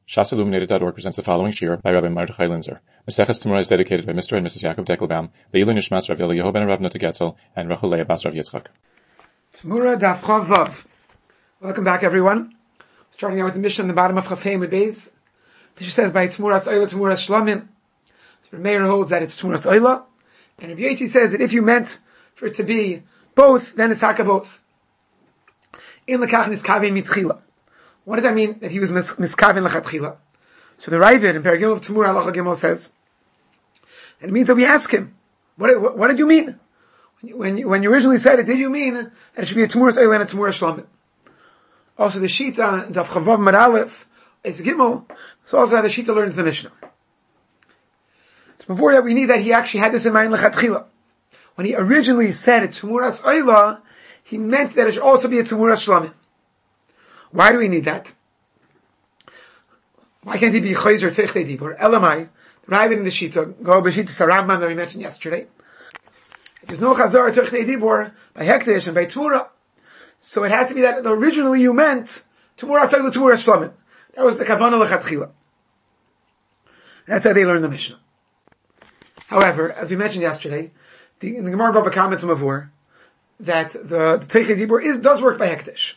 ShasIlluminated.org presents the following shir by Rabbi Mordechai Linzer. Maseches Temurah is dedicated by Mr. and Mrs. Yaakov Deckelbaum, Leilu Nishmas Rav Eliyahu ben Rav Nota Getzel, and Rachel Leah Bas Rav Yitzchak. Temurah Daf Chav Vav. Welcome back, everyone. Starting out with the Mishnah on the bottom of Chaf Hey Amud Beis. Mishnah says by Temuras Oila, Temuras Shlamim. So Meir holds that it's Temuras Oila, and Rabbi Yossi says that if you meant for it to be both, then it's Haka both. In Lekach Niskaven Mitchila. What does that mean that he was Niskaven Lechatchila? So the Ravid in Paragim of Temurah Halacha Gimel says, and it means that we ask him, what did you mean? When you originally said it, did you mean that it should be a Temuras Oila and a Temuras Shlamim? Also the Shita, Daf Chavav Mad Aleph, is Gimel, so also how the Shita learns the Mishnah. So before that, we need that he actually had this in mind Lechatchila. When he originally said it's Temuras Oila, he meant that it should also be a Temuras Shlamim. Why do we need that? Why can't he be Chayzer Technei Dibur? Elamai, the Ravid in the Shita, go by Shita Sarabman that we mentioned yesterday. There's no Chazar Technei Dibur by Hekdesh and by Temurah. So it has to be that originally you meant Temuras Oila, Temuras Shlamim. That was the Kavanah Lechatchila. That's how they learn the Mishnah. However, as we mentioned yesterday, in the Gemara Baba Kama Mavur, that the Technei Dibur does work by Hekdesh.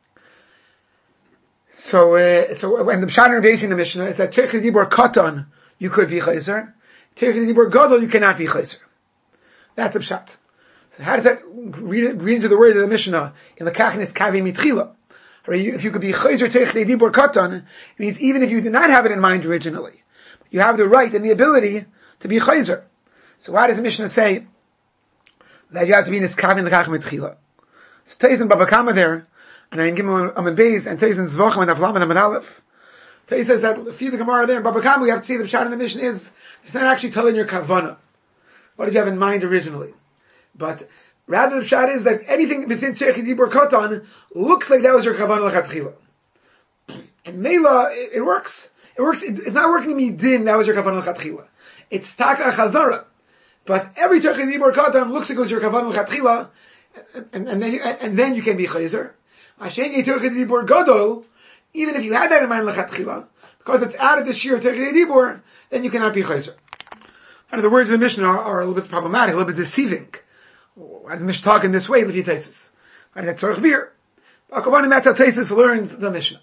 So when the Pshat and Rabbi in the Mishnah is that Technei Dibur Katan, you could be Chayzer. Technei Dibur Gadol, you cannot be Chayzer. That's a Pshat. So how does that read into the word of the Mishnah in the Kachnis Kavi Mitchila? If you could be Chayzer Technei Dibur Katan, it means even if you did not have it in mind originally, you have the right and the ability to be Chayzer. So why does the Mishnah say that you have to be in this Kavi in the Kach Mitchila? So Teiz in Baba Kama there, and I give him Amud Beis, and Teiz in Zvochem and Avlam and Amud Aleph. Teiz says that feed the Gemara there in Baba Kama, we have to see the Pshat in the Mishnah is, it's not actually telling your Kavanah. What did you have in mind originally? But rather the Pshat is that anything within Technei Dibur Katan looks like that was your Kavanah Lechatchila. And Meila, it works. It works, it's not working Midin, that was your Kavanah Lechatchila. It's Taka Chazara. But every Technei Dibur Katan looks like it was your Kavanah Lechatchila, and then you can be Chayzer. Even if you had that in mind Lechatchila, because it's out of the Shir Technei Dibur, then you cannot be Chayzer. And the words of the Mishnah are a little bit problematic, a little bit deceiving. Why does the Mishnah talk in this way, Levi Taisis? Why does that Tzorach Bir? That's how Taisis learns the Mishnah.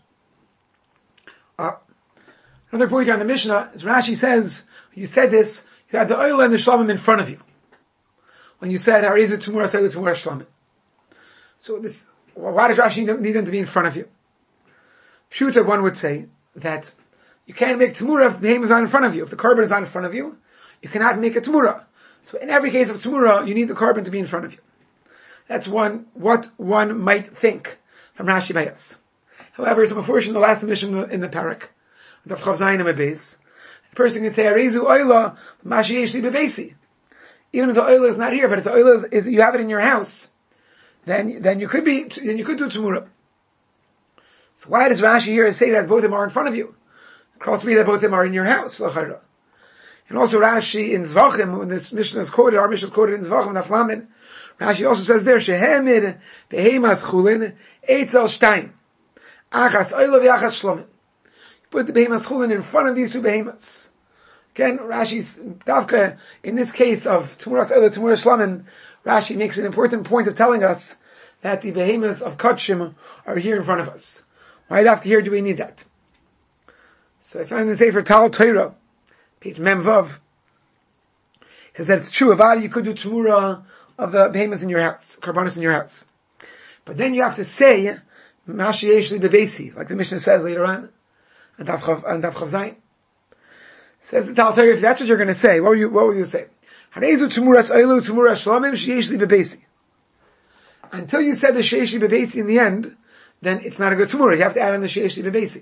Another point here on the Mishnah is Rashi says, you said this, you had the oil and the shlamim in front of you. When you said, Harizu Temuras Oila, Temuras Shlamim. So why does Rashi need them to be in front of you? Pshuta, one would say that you can't make Temurah if the behemoth is not in front of you. If the carbon is not in front of you, you cannot make a Temurah. So in every case of Temurah, you need the carbon to be in front of you. That's what one might think from Rashi Bayas. However, it's a portion of the last mission in the parak, the Chav Zayin Amud Beis. A person can say, Arizu Oila, Mashi Yeshli Bebesi. Even if the oil is not here, but if the oil is you have it in your house, then you could do Temurah. So why does Rashi here say that both of them are in front of you? It could also be that both of them are in your house. And also Rashi in Zvachim, when this Mishnah is quoted, our Mishnah is quoted in Zvachim and Aflamin, Rashi also says there, Shehemid Behemas Chulin Eitzel Shtaim Achas Oila v'Achas Shlomin. You put the Behemas Chulin in front of these two Behemas. Again, Rashi's Davka, in this case of Temuras Oila, Temuras Shlamim, Rashi makes an important point of telling us that the behemoths of Kachim are here in front of us. Why Davka here do we need that? So I found the Sefer Tal Torah, page Mem Vav, it says that it's true, Avadi, you could do Temurah of the behemoths in your house, Karbanos in your house. But then you have to say, Mashi Yeshli Bevesi, like the Mishnah says later on, and Daf Chav Zayin. Says the Tal Torah, if that's what you're going to say, what will you say? Harezu Temuras Oila, Temuras Shlamim, Sheyeshli Bebesi. Until you said the Sheyeshli Bebesi in the end, then it's not a good Temurah. You have to add on the Sheyeshli Bebesi.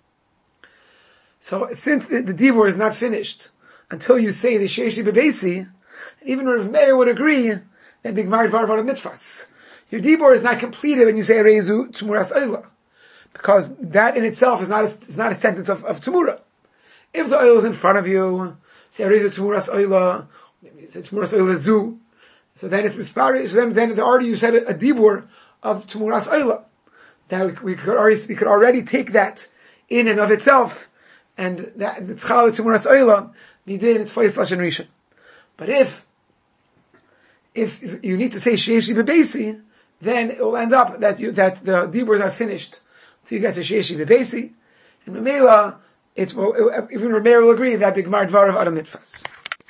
So since the Dibur is not finished until you say the Sheyeshli Bebesi, even Rav Meir would agree that Big Mar Dvar Varav Mitzvahs. Your Dibur is not completed when you say Harezu Temuras Oila, because that in itself is not a sentence of Temurah. If the oil is in front of you, say Harezu Temuras Oila, maybe you say Temuras Oila Zu, so then it's misparish. So then already you said a Dibur of Temuras Oila. That we could already take that in and of itself and that it's Chal Tumuras Oila, Midin, it's Feis Lashon Rishon. But if you need to say Sheyesh Li B'Beisi, then it will end up that the Diburs are finished. So you get to Sheyesh Li B'Beisi, and Mamela, even Rameir will agree that the Gemara Dvar of Adam Nitfas.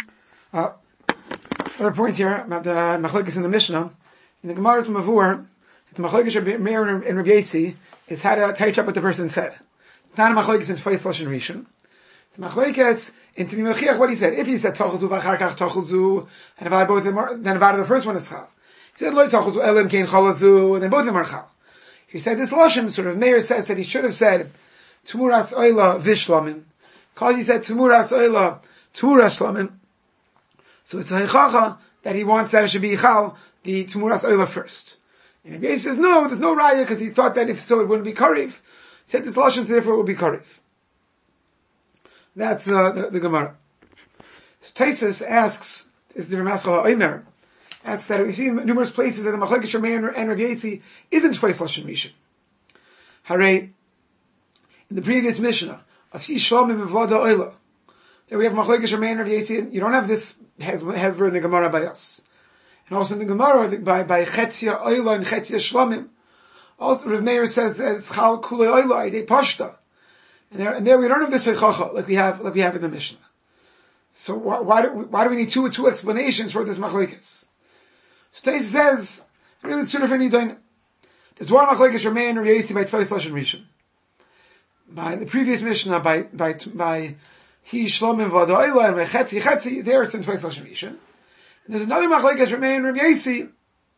Another point here about the Machlokes in the Mishnah. In the Gemara to Mavur, the Machlokes Rameir and Rabbi Yossi is how to touch up what the person said. It's not a Machlokes in Tfeis Lashon Rishon. It's Machlokes in Tmi Mechiach what he said. If he said Tochel Zu v'Achar Kach Tochel Zu, and about both of them, then about the first one is Chal. He said Lo Tochel Zu Elim Kein Chol Zu, and then both of them are Chal. He said this Lashon, sort of Meir says that he should have said Tmuras Oila Vishlamim. Because he said Tmuras Oila Tmuras Shlamim. So it's a Heichacha that he wants that it should be Chal, the Tmuras Oila first. And Rabbi Yossi says no, there's no Raya, because he thought that if so it wouldn't be Karev. He said this Lashon, therefore it would be Karev. That's the Gemara. So Taisus asks, is the Ramaschal HaOmer, asks that we see in numerous places that the Machlokes Rameir and Rabbi Yossi isn't Tfeis Lashon Rishon. Harei, in the previous Mishnah, of Shi Shlomim and Vlada Oila, there we have Machlokes Rameir and Rabbi Yossi, you don't have this Hezber in the Gemara by us. And also in the Gemara, by Chetzia Oila and Chetzia Shlomim, also Rav Meir says that it's Chal Kulei Oila, Idei Pashta. And there we don't have this Heichacha like we have in the Mishnah. So why do we need two explanations for this Machlokes? So Tais says, really it's two different Nidain. There's one Machlokes Rameir and Rabbi Yossi by Tfeis Lashon Rishon. By the previous Mishnah, by Hi Shlomim Vlada Oila and by Chetzi, there it's in Tfeis Lashon Rishon. And there's another Machlokes Rameir and Rabbi Yossi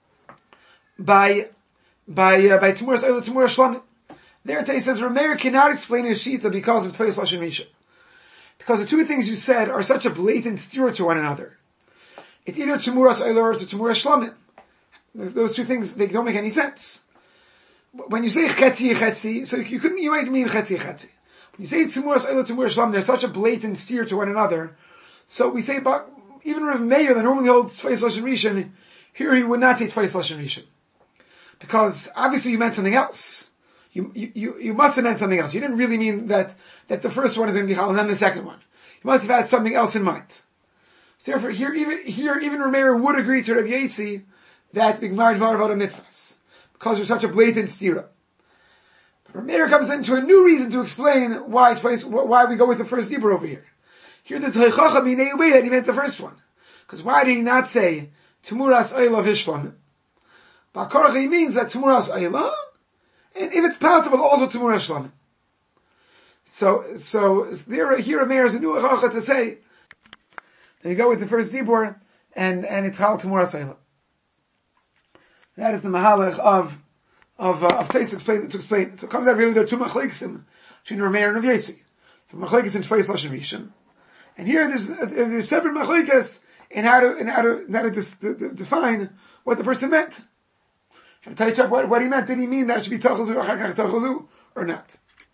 by Tmuras Oila, Tmuras Shlamim. There Tais says Rameir cannot explain his Shita because of Tfeis Lashon Rishon. Because the two things you said are such a blatant steer to one another. It's either Tmuras Oila or it's Tmuras Shlamim. Those two things, they don't make any sense. When you say Chetzi, so you might mean Chetzi. When you say Tmuras Oila, Tmuras Shlamim, there's such a blatant steer to one another. So we say about, even Rav Meir that normally holds Tfeis Lashon Rishon, here he would not say Tfeis Lashon Rishon. Because obviously you meant something else. You must have meant something else. You didn't really mean that the first one is going to be Chal and then the second one. You must have had something else in mind. So therefore, even Rameir would agree to Rabbi Yossi that Bigmar Dvar Avodah Nitfas, because there's such a blatant stira. But Rameir comes into a new reason to explain why we go with the first Dibur over here. Here there's Heichacha Minei way that he meant the first one. Because why did he not say Tmuras Oila Vishlamim? Ba'Korach he means that Tmuras Oila, and if it's possible, also Tmuras Shlamim. So here Rameir is a new Heichacha to say that you go with the first Dibur and it's Chal Tmuras Oila. That is the Mahalach of Tais to explain. So it comes out really there are two Machlokes between Rameir and Rav Yossi. Machlokes in Tfeis Lashon Rishon. And here there's separate Machlokes in how to define what the person meant. And to touch up what he meant. Did he mean that it should be Tochel Zu, Achar Kach Tochel Zu, or not?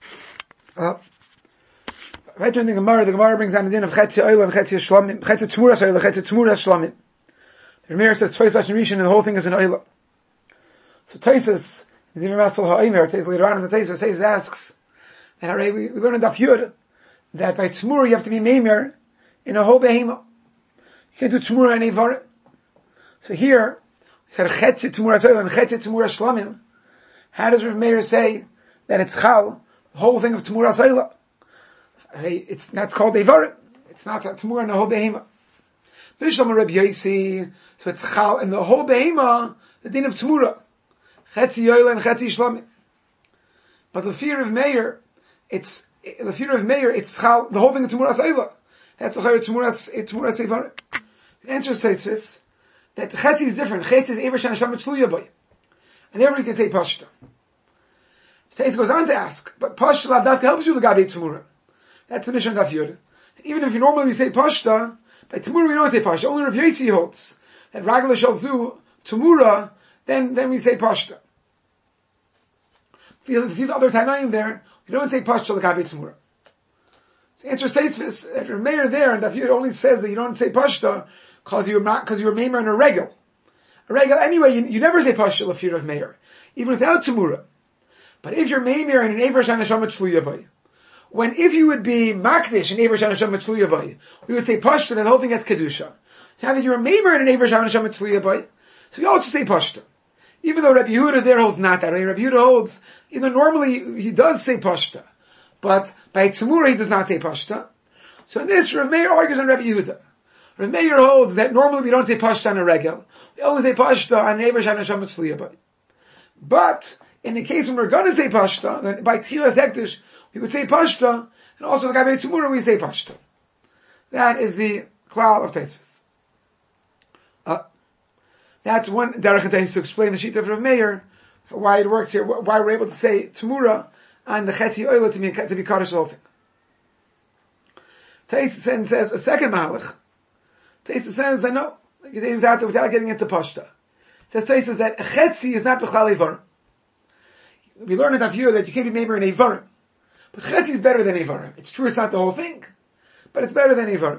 Right during the Gemara brings down the din of Chetzia Oila and Chetzia Shlamim, Chetzia Tmuras Oila, Chetzia Tmuras Shlamim. The Rameir says Tfeis Lashon Rishon and the whole thing is an Oila. So Taisus, in the Ramaschal HaOmer, later on in the Taisus asks, and we learn in Daf Yud, that by Tzmur you have to be Meimer in a whole behema. You can't do Tzmur and Eivar. So here, we said Chetzit Tzmur Asoil and Chetzit Tzmur Shlamim. How does Rav Meir say that it's Chal, the whole thing of Tzmur Asoil? That's called Eivar. It's not Tzmur and a whole behema. Bishlam Rabbi Yossi, so it's Chal in the whole behema, the din of Tzmura. Chetzi Yoila and Chetzi Shlamim. But the fear of Meir, it's Chal, the whole thing of Tmuras Oila. That's a Chayr Tmuras Eivar. The answer states this, that Chetzi is different. Chetzi is Eivar Shan Hashem Tzluya Boy. And therefore you can say Pashta. Tais goes on to ask, but Pashta Lavdavka helps you to Gabi Tzmura. That's the mission of Daf Yud. Even if you normally say Pashta, by Tzmura we don't say Pashta. Only Rav Yossi holds that Ragla Shal Zu, Tzmura, then we say Pashta. If you have other Tanaim there, we don't say Pashta Lagabi Tzmura. So the answer states this, that Rav Meir there, and Daf Yud only says that you don't say Pashta because you're Meimer in a regel. A regel, anyway, you never say Pashta Lafir of Meir, even without Tzmura. But if you're Meimer in an Eivar Shan Hashem Tzluya Bay, if you would be makdish in Eiver Shan Hashem Mitzluya Bay, we would say Pashta, that the whole thing gets Kedusha. So now that you're a Meimer in an Eiver Shan Hashem Mitzluya Bay, so you also say Pashta. Even though Rabbi Yehuda there holds not that way. Rabbi Yehuda holds, normally he does say Pashta. But by Tzemura he does not say Pashta. So in this, Rav Meir argues on Rabbi Yehuda. Rav Meir holds that normally we don't say Pashta on a regel. We always say Pashta on an Eiver Shan Hashem Mitzluya Bay. But in the case when we're going to say Pashta, then by Tchilas Hektish, we would say Pashta, and also by Tzemura we say Pashta. That is the klal of Tosfos. That's one derech Tosfos to explain the sheet of Rav Meir, why it works here, why we're able to say Tzemura and the Chetzi Oila to be Kaddish the whole thing. Tosfos says a second Mahalach. Tosfos says that no, without getting into Pashta. Tosfos says that Chetzi is not B'chal Eivar. We learned in Aviyah that you can't be Meimer in Eivarim. But Chetzi is better than Eivarim. It's true it's not the whole thing, but it's better than Eivarim.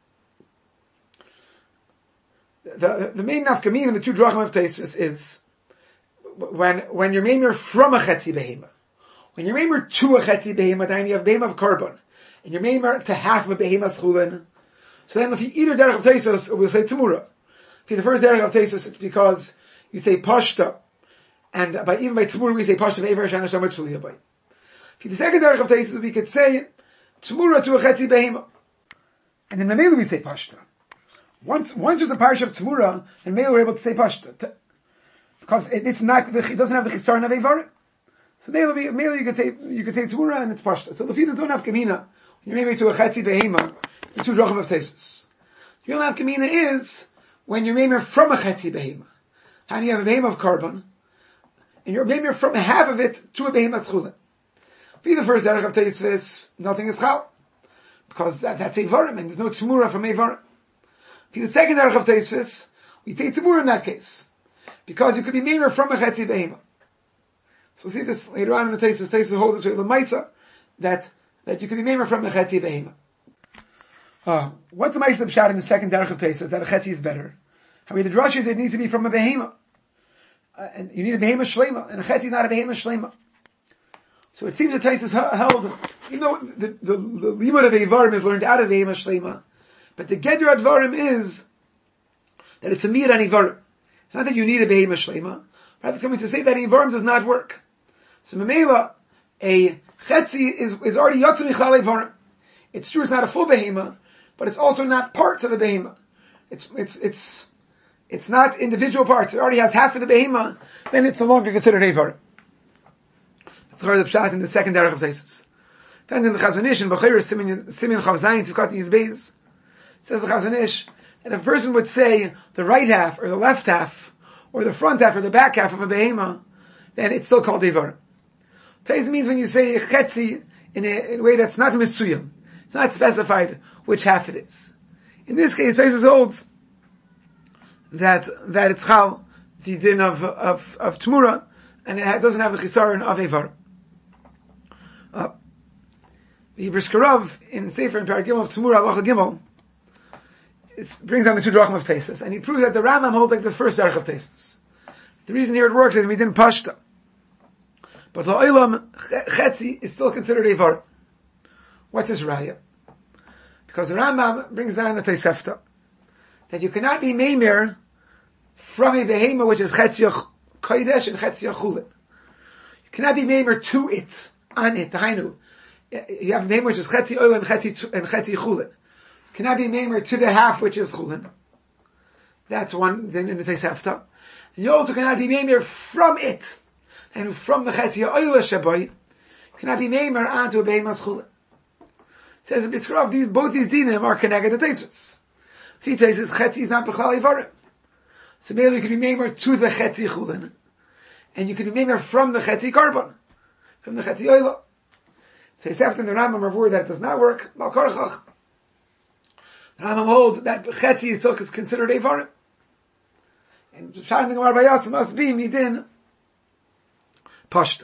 The main nafkamina in the two drachim of Tosfos is when you're Meimer from a Chetzi Behema. When you're Meimer to a Chetzi Behema, then you have Behema of Korban. And you're Meimer to half of a Behema Schulin. So then if you either derech of Tosfos, we'll say Tzemura. Okay, the first derech of Tosfos, it's because you say Pashta. And even by Tzemura we say Pashta Eiver Shan Hashem Mitzluya Bay. The second derech of Tosfos, we could say Tzemura to a Chetzi Behema. And then Mamela we say Pashta. Once there's a parish of Tzemura, and Mamela we're able to say Pashta. Because it doesn't have the Chisaron of Eivarim. So Mamela you could say Tzemura and it's Pashta. So the Lefi don't have Kamina. When you're maybe to a Chetzi Behema, the two drachim of Tosfos. The real Kamina is when you're maybe from a Chetzi Behema. How do you have a Behema of Korban? And you're maybe from half of it to a Behema Schulin. For the first derech of Tosfos, nothing is Chal. Because that's Eivarim, and there's no Tzemura from Eivarim. For the second derech of Tosfos, we say Tzemura in that case. Because you could be Meimer from a Chetzi Behema. So we'll see this later on in the Tosfos. Tosfos holds this way, L'maisa, that you could be Meimer from a Chetzi Behema. What's the Maisa Pshat in the second derech of Tosfos, that a Chetzi is better? How the Drush is it needs to be from a Behema. And you need a Behema Shlema, and a Chetzi is not a Behema Shlema. So it seems that Tosfos held, even though the limud of Eivarim is learned out of Behema Shlema, but the Gedra Advarim is that it's a Mir on Eivarim. It's not that you need a Behema Shlema, but it's coming to say that Eivarim does not work. So Mamela, a Chetzi is already Yotze Michal Eivarim. It's true it's not a full Behema, but it's also not parts of the Behema. It's not individual parts. It already has half of the Behema, then it's no longer considered Eivarim. That's the Pshat in the second derech of Tosfos. Then in the Chazon Ish, in Bechira Simeon Chav Zayin Tzivkat Yud Beis, says the Chazon Ish, that if a person would say the right half, or the left half, or the front half, or the back half of a Behema, then it's still called Eivarim. Tosfos means when you say Chetzi in a way that's not Mitzuyim. It's not specified which half it is. In this case, Tosfos holds that it's Chal, the din of Tzemura, and it doesn't have the Chisaron of Eivarim. The Briskarav in Sefer in Parag Gimel of Tzemura Halacha Gimel brings down the two drachim of Tosfos, and he proves that the Rambam holds like the first derech of Tosfos. The reason here it works is we didn't Pashta, but La'olam Chetzi is still considered Eivarim. What's his raya? Because the Rambam brings down the Tosefta that you cannot be Meimer from a Behema which is Chetzi Kodesh and Chetzi Chulin. You cannot be Meimer to it, on it, Hainu. You have a Meimer which is Chetzi Oil and Chetzi Chulin. You cannot be Meimer to the half which is Chulin. That's one thing in the Tosefta. And you also cannot be Meimer from it, and from the Chetzi Oil Shaboy. You cannot be Meimer onto a Behema Chulin. Says in Briskarav, both these dinim are connected to Tosfos. Fi says Chetzi is not B'chal Eivarim. So maybe you could be Meimer to the Chetzi Chulin, and you could be Meimer from the Chetzi Korban, from the Chetzi Oila. So it's after the Rambam Mavur that it does not work. Mal Korachach. The Rambam holds that Chetzi is considered Eivarim. And Pshat in the Gemara Bayas must be Midin Pashta.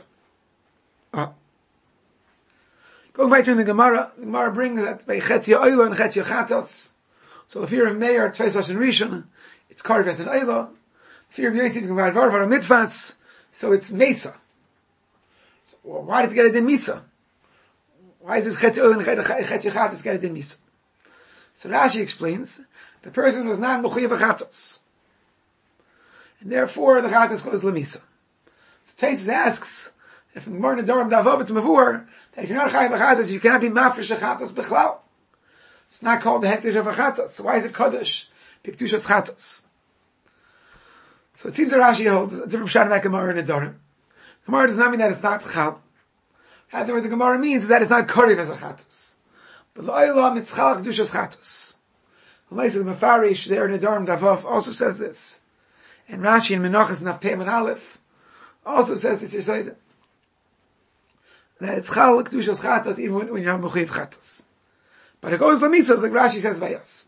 Going back to the Gemara brings that by Chetzi Oila and Chetzi Chatos. So if you're a Meir, Tzveis and Rishon, it's carved as an Oila. If you're a Yosef, you can buy Varvar or Mitzvahs, so it's Mesa. So why did you get it in Misa? Why is this chet oil and chet yechatos get a din misa? So Rashi explains, the person was not mechuyev chatos, and therefore the chatos goes lemisa. So Taisus asks, if in Gemara Nedarim Davav it's mavur, that if you're not chayav chatos, you cannot be mafresh chatos bechlal. It's not called the hektish of chatos. So why is it kodesh? Piktushas chatos. So it seems that Rashi holds a different shot in that Gemara Nedarim. Gemara does not mean that it's not chal. Rather, what the Gemara means is that it's not koriv as a chatos. But lo'olam it's chal kedushas chatos. The Mefarish there in Nedarim Davav also says this. And Rashi in Menachos Naf Pei and Aleph also says it's Yisayda. That it's chal kedushas chatos even when you're not mechuyev chatos. But it goes for mitzvahs like Rashi says by us.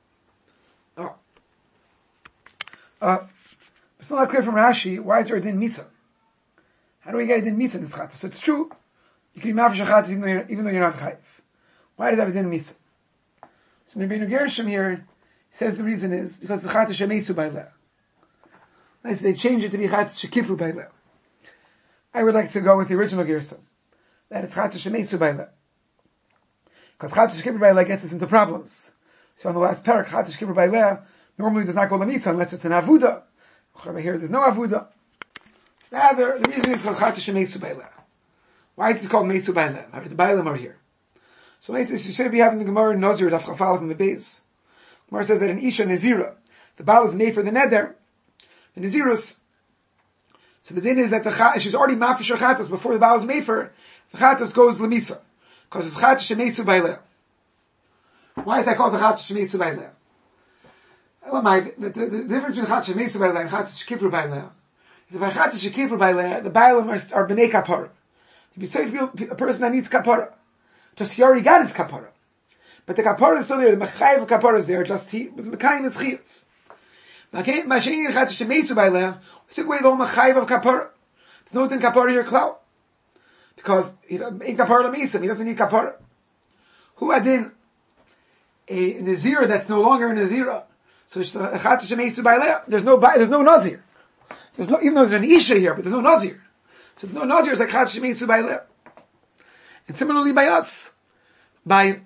It's not clear from Rashi, why is there a din misa? How do we get a din misa in this chatos? So it's true, you can be mafresh chatos even though you're not chayiv. Why does it have a din misa? So Rabbeinu Gershom here says the reason is because the chatos shemesu by leh. Nice, they change it to be chatos shekipru by leh. I would like to go with the original Gershom, that it's chatos shemesu by leh. Because chatos shekipru by leh gets us into problems. So on the last parak, chatos shekipru by leh normally does not go lemisa unless it's an avuda. Here there's no avuda. Rather, the reason is called chatos shemesu by leh. Why is it called mesu by leh? The Bailam are here. So you should be having the Gemara in Nazir, Daf Chafal from the base. Gemara says that in Isha Nazira, the Baal is made for the Neder, the Nazirus. So the din is that she's already mafresh her chatos before the Baal is made for, the chatos goes lemisa. Because it's chatos shemesu by leh. Why is that called the chatos shemesu by leh? The difference between chatos shemesu by leh and chatos shekipru by leh is that by chatos shekipru by leh, the Baalim are b'nei kapara. You say a person that needs kapara. Just he already got his kapara. But the kapara is still there, the mechayiv kapara is there, just he was mekayim his chiyuv. Masheni chatos shemesu by leh, we took away the whole mechayiv of kapara. There's no thing kapara here klal. Because he doesn't need kapara l'mesim, he doesn't need kapara. Who adin a nazir that's no longer a nazira? So chatos shemesu by leh, there's no nazir. There's no, even though there's an isha here, but there's no nazir. So there's no nazir, it's like chatos shemesu by leh. And similarly by us, by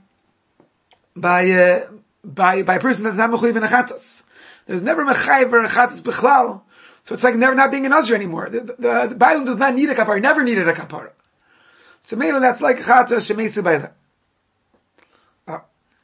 a person that's not mechuyev in a chatos. There's never mechayev or a chatos b'chlal. So it's like never not being a nazir anymore. The Bailam does not need a kapara, never needed a kapara. So maybe that's like chatos shemesu by leh.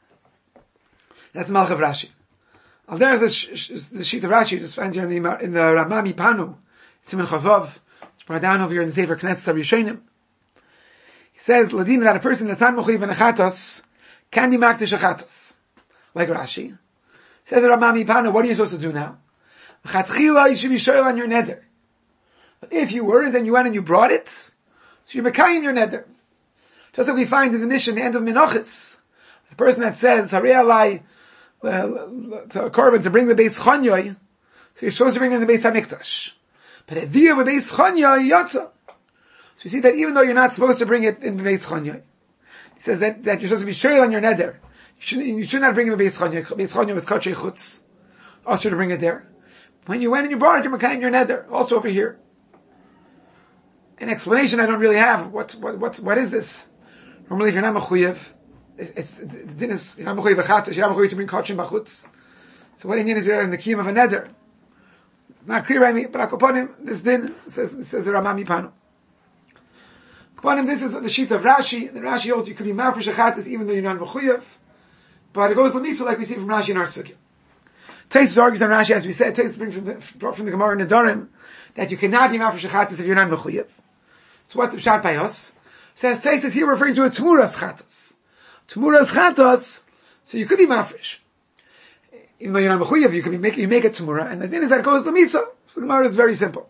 That's Malchav Rashi. Al derech the sheet of Rashi just find here in the Ramami Panu. It's in Chavav. It's brought down over here in the Sefer Knesset Rishonim. He says, Ladina, that a person that's not mechuyev in a chatos can be makdish a chatos. Like Rashi. Says the Ramami Panu, what are you supposed to do now? Chatchila, you should be shoyl on your neder. But if you weren't and you went and you brought it, so you're mekayim your neder. Just like we find in the Mishnah, the end of Menachos. The person that says, Harei alai, to a korban to bring the Beis Chonyoy, so you're supposed to bring in the Beis HaMikdash. But if via with Beis Chonyoy, yotza. So you see that even though you're not supposed to bring it in the Beis Chonyoy, he says that you're supposed to be shoyl on your neder. You should not bring it in the Beis Chonyoy. Beis Chonyoy was kachei chutz. Also to bring it there. When you went and you brought it, you're mekayim your neder. Also over here. An explanation I don't really have. What is this? Normally if you're not mechuyev, the din is, you're not mechuyev b'chatos, you're not mechuyev to bring kachim b'chutz. So what Indian is there in the kiyum of a neder? Not clear by me, but akoponim, this din, says the Ramami Panu. Akoponim, this is the sheet of Rashi. The Rashi holds you could be mafresh chatos even though you're not mechuyev. But it goes l'misa like we see from Rashi in our sugya. Taisus argues on Rashi, as we said, Taisus brings from the Gemara in Nedarim, that you cannot be mafresh chatos if you're not mechuyev. So what's the shot by us? Says Taisus here referring to a tmuras chatos. Tmuras chatos, so you could be mafresh. Even though you're not mechuyev, you make it tmura, and the thing is that it goes l'misa. So the Gemara is very simple.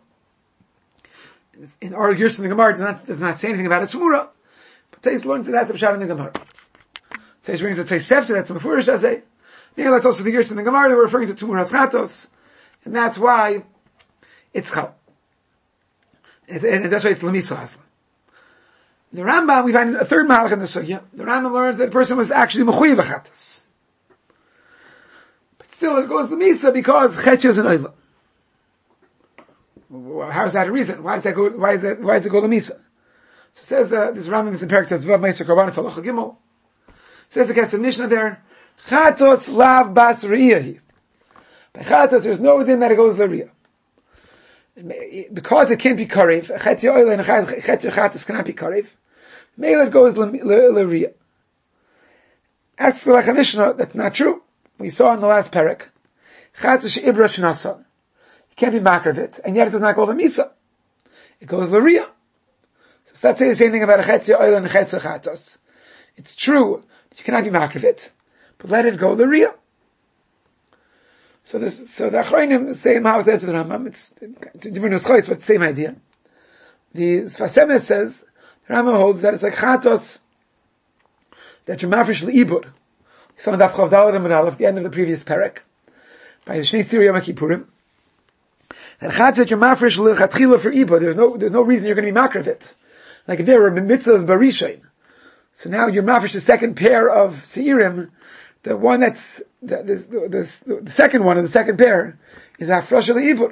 In our years in the Gemara does not say anything about a tmura, but Taisus learns that that's a shot in the Gemara. Taisus brings the Tosefta, that's a mefurish essay. Yeah, that's also the years in the Gemara that we're referring to tmuras chatos, and that's why it's chal. And that's why it's l'misa hasla. The Rambam, we find a third malach in the sugya. The Rambam learns that the person was actually mechuyev chatos. But still it goes l'misa because chetch is an oila. How is that a reason? Why does it go l'misa? So it says, this Rambam is in Perek Tetzvav, Meiser Korbanos Halacha Gimel. Says the Kesef Mishnah there, Chatos lav bas riyahi. By chatos, there's no din that it goes l'riyah. Because it can't be karev, chetzi oil and chetzi chatos cannot be karev, maybe it goes l'riyah. Ask the Lecha Mishnah, that's not true. We saw in the last Perek, chatos she'ibra shnasa. You can't be makar of it, and yet it does not go l'misa. It goes l'riyah. So let's say the same thing about a chetzi oil and a chetzi chatos. It's true, you cannot be makar of it, but let it go l'riyah. So the Achrayim say how it's answered the Rambam. It's different nuschois, but the same idea. The Sfas Emes says the Rambam holds that it's like chatos that you're mafresh leibur. We saw in Daf Chav Daled and Aleph, the end of the previous Perek, by the Shnei Tzir Yom Kippurim. That chatos that you're mafresh lechatchila for ibur. There's no reason you're going to be makar of it. Like if there were mitzvahs barishain. So now you're mafresh the second pair of seirim. The one that's the second one of the second pair is Afrosh Ibur,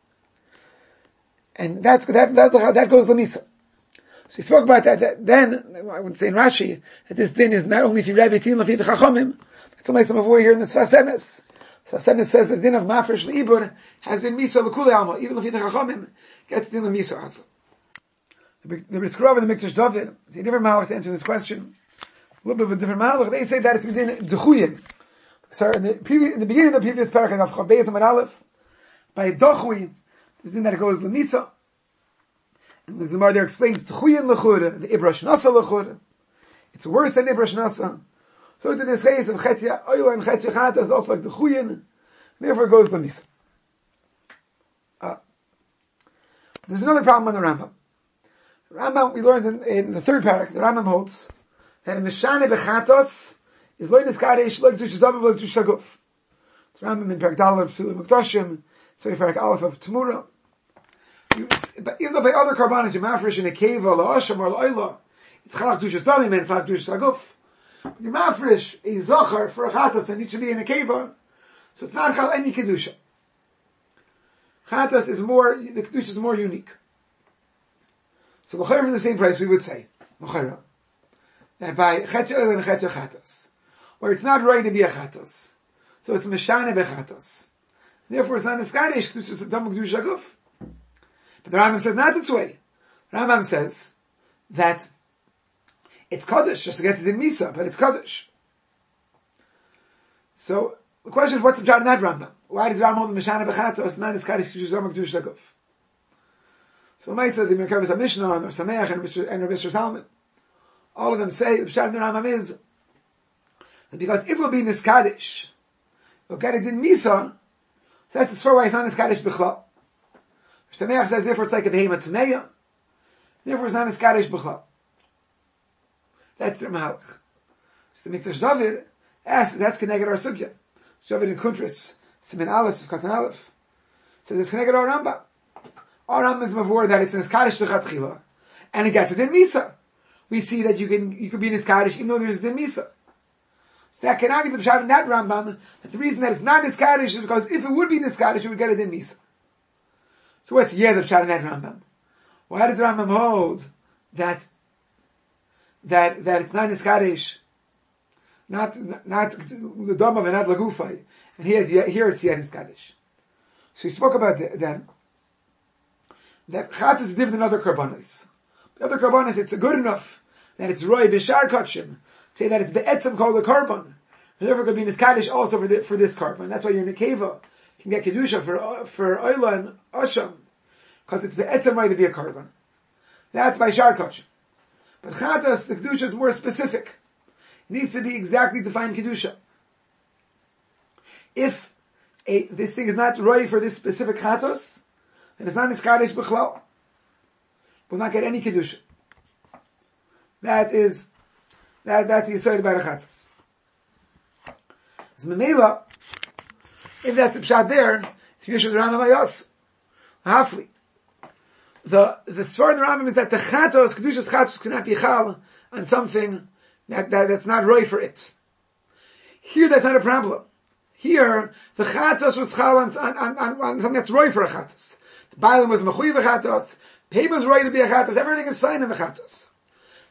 and that goes Lamisa. So he spoke about that. Then I would say in Rashi that this din is not only if you read Betin Lafi the Chachamim. That's only some of over here in the Sfas Emes. Sfas Emes says the din of Mafresh Ibur has in Misa L'Kulei Alma, even Lafi the Chachamim gets din of Misa also. The Riskrov and the Mikdash David, it's a different malach to answer this question. A little bit of a different malach. They say that it's within Dechuyin. So in the beginning of the previous paragraph of Chav Beis and Aleph, by Dochui, there's in that it goes Lemisa. And the Gemara there explains Dechuyin Lechura, the Ibrash Nasa Lechura. It's worse than Ibrash Nasa. So to this case of Chetia Oila and Chetia Chata is also like Dechuyin, therefore it goes Lemisa. There's another problem on the Rambam. The Rambam, we learned in the third paragraph, the Rambam holds that in Meshane Bechatos is loy niskadesh loy k'tush damav loy k'tush saguf. It's Rambam in Perek Daled Psulim Mukdashim, so Perek Aleph of Tamura. Even though by other karbanos you mafresh in a cave or la'asham or la'oila, it's chalak k'tush damim and it's chalak k'tush saguf. But you mafresh a zachar for a chatos and it should be in a cave, so it's not chal any kedusha. Chatos is more, the kedusha is more unique. So l'chayr for the same price we would say l'chayr that by chetz oil and chetz chatos, where it's not right to be a chatos, so it's meshane bechatos. Therefore, it's not a skadish kedusha damuk kedusha guf. But the Rambam says not this way. The Rambam says that it's kaddish just to get to the misa, but it's kaddish. So the question is, what's the pshat in that Rambam? Why does the Rambam hold the meshane bechatos not a skadish kedusha damuk kedusha guf? So Maisa, the Merkavos HaMishnah, and Sameach, and Rabbi Salman, all of them say, the Pshat in the Rambam is, that because if it will be Niskadish, you'll get it in Misa, so that's the story why it's not Niskadish B'chlal. Sameach says, therefore it's like a Behema Tameya, therefore it's not Niskadish B'chlal. That's the Malach. So the Mikdash David asks, that's Keneged our Sugya. David in Kuntris, Simen Aleph, Katan Aleph, says it's Keneged our Rambam. Our Rambam is mavur that it's Niskadish L'chatchila, and it gets it in Misa. We see that you could be Niskadish even though there's din Misa. So that cannot be the pshat in that Rambam, that the reason that it's not Niskadish is because if it would be Niskadish, you would get it in Misa. So what's the pshat in that Rambam? Why does the Rambam hold that it's not Niskadish, not the Domav and not Lagufay, and here it's Yeh Niskadish. So he spoke about then that Chatos is different than other karbanos. The other karbanos, it's good enough that it's Roy Bishar Kachim, say that it's Be'etzem called the karban. Therefore, it could be Niskadish also for this karban. That's why you're in a keva. You can get Kedusha for Oila and Asham, because it's Be'etzem right to be a karban. That's by Shar Kachim. But Chatos, the Kedusha is more specific. It needs to be exactly defined Kedusha. If this thing is not Roy for this specific Chatos, and it's not Niskadish B'chlal, will not get any Kedusha. That's the Yisrael about a Chatos. As Memela, if that's the pshat there, it's Yishud Rambam Ayos. Hafli. The story in the Rambam is that the Chatos, Kedusha's Chatos cannot be Chal on something that's not Roy for it. Here that's not a problem. Here, the Chatos was Chal on something that's Roy for a Chatos. The Bailam was Mechuy v'chatos. Pei was right to be a chatos. Everything is fine in the chatos.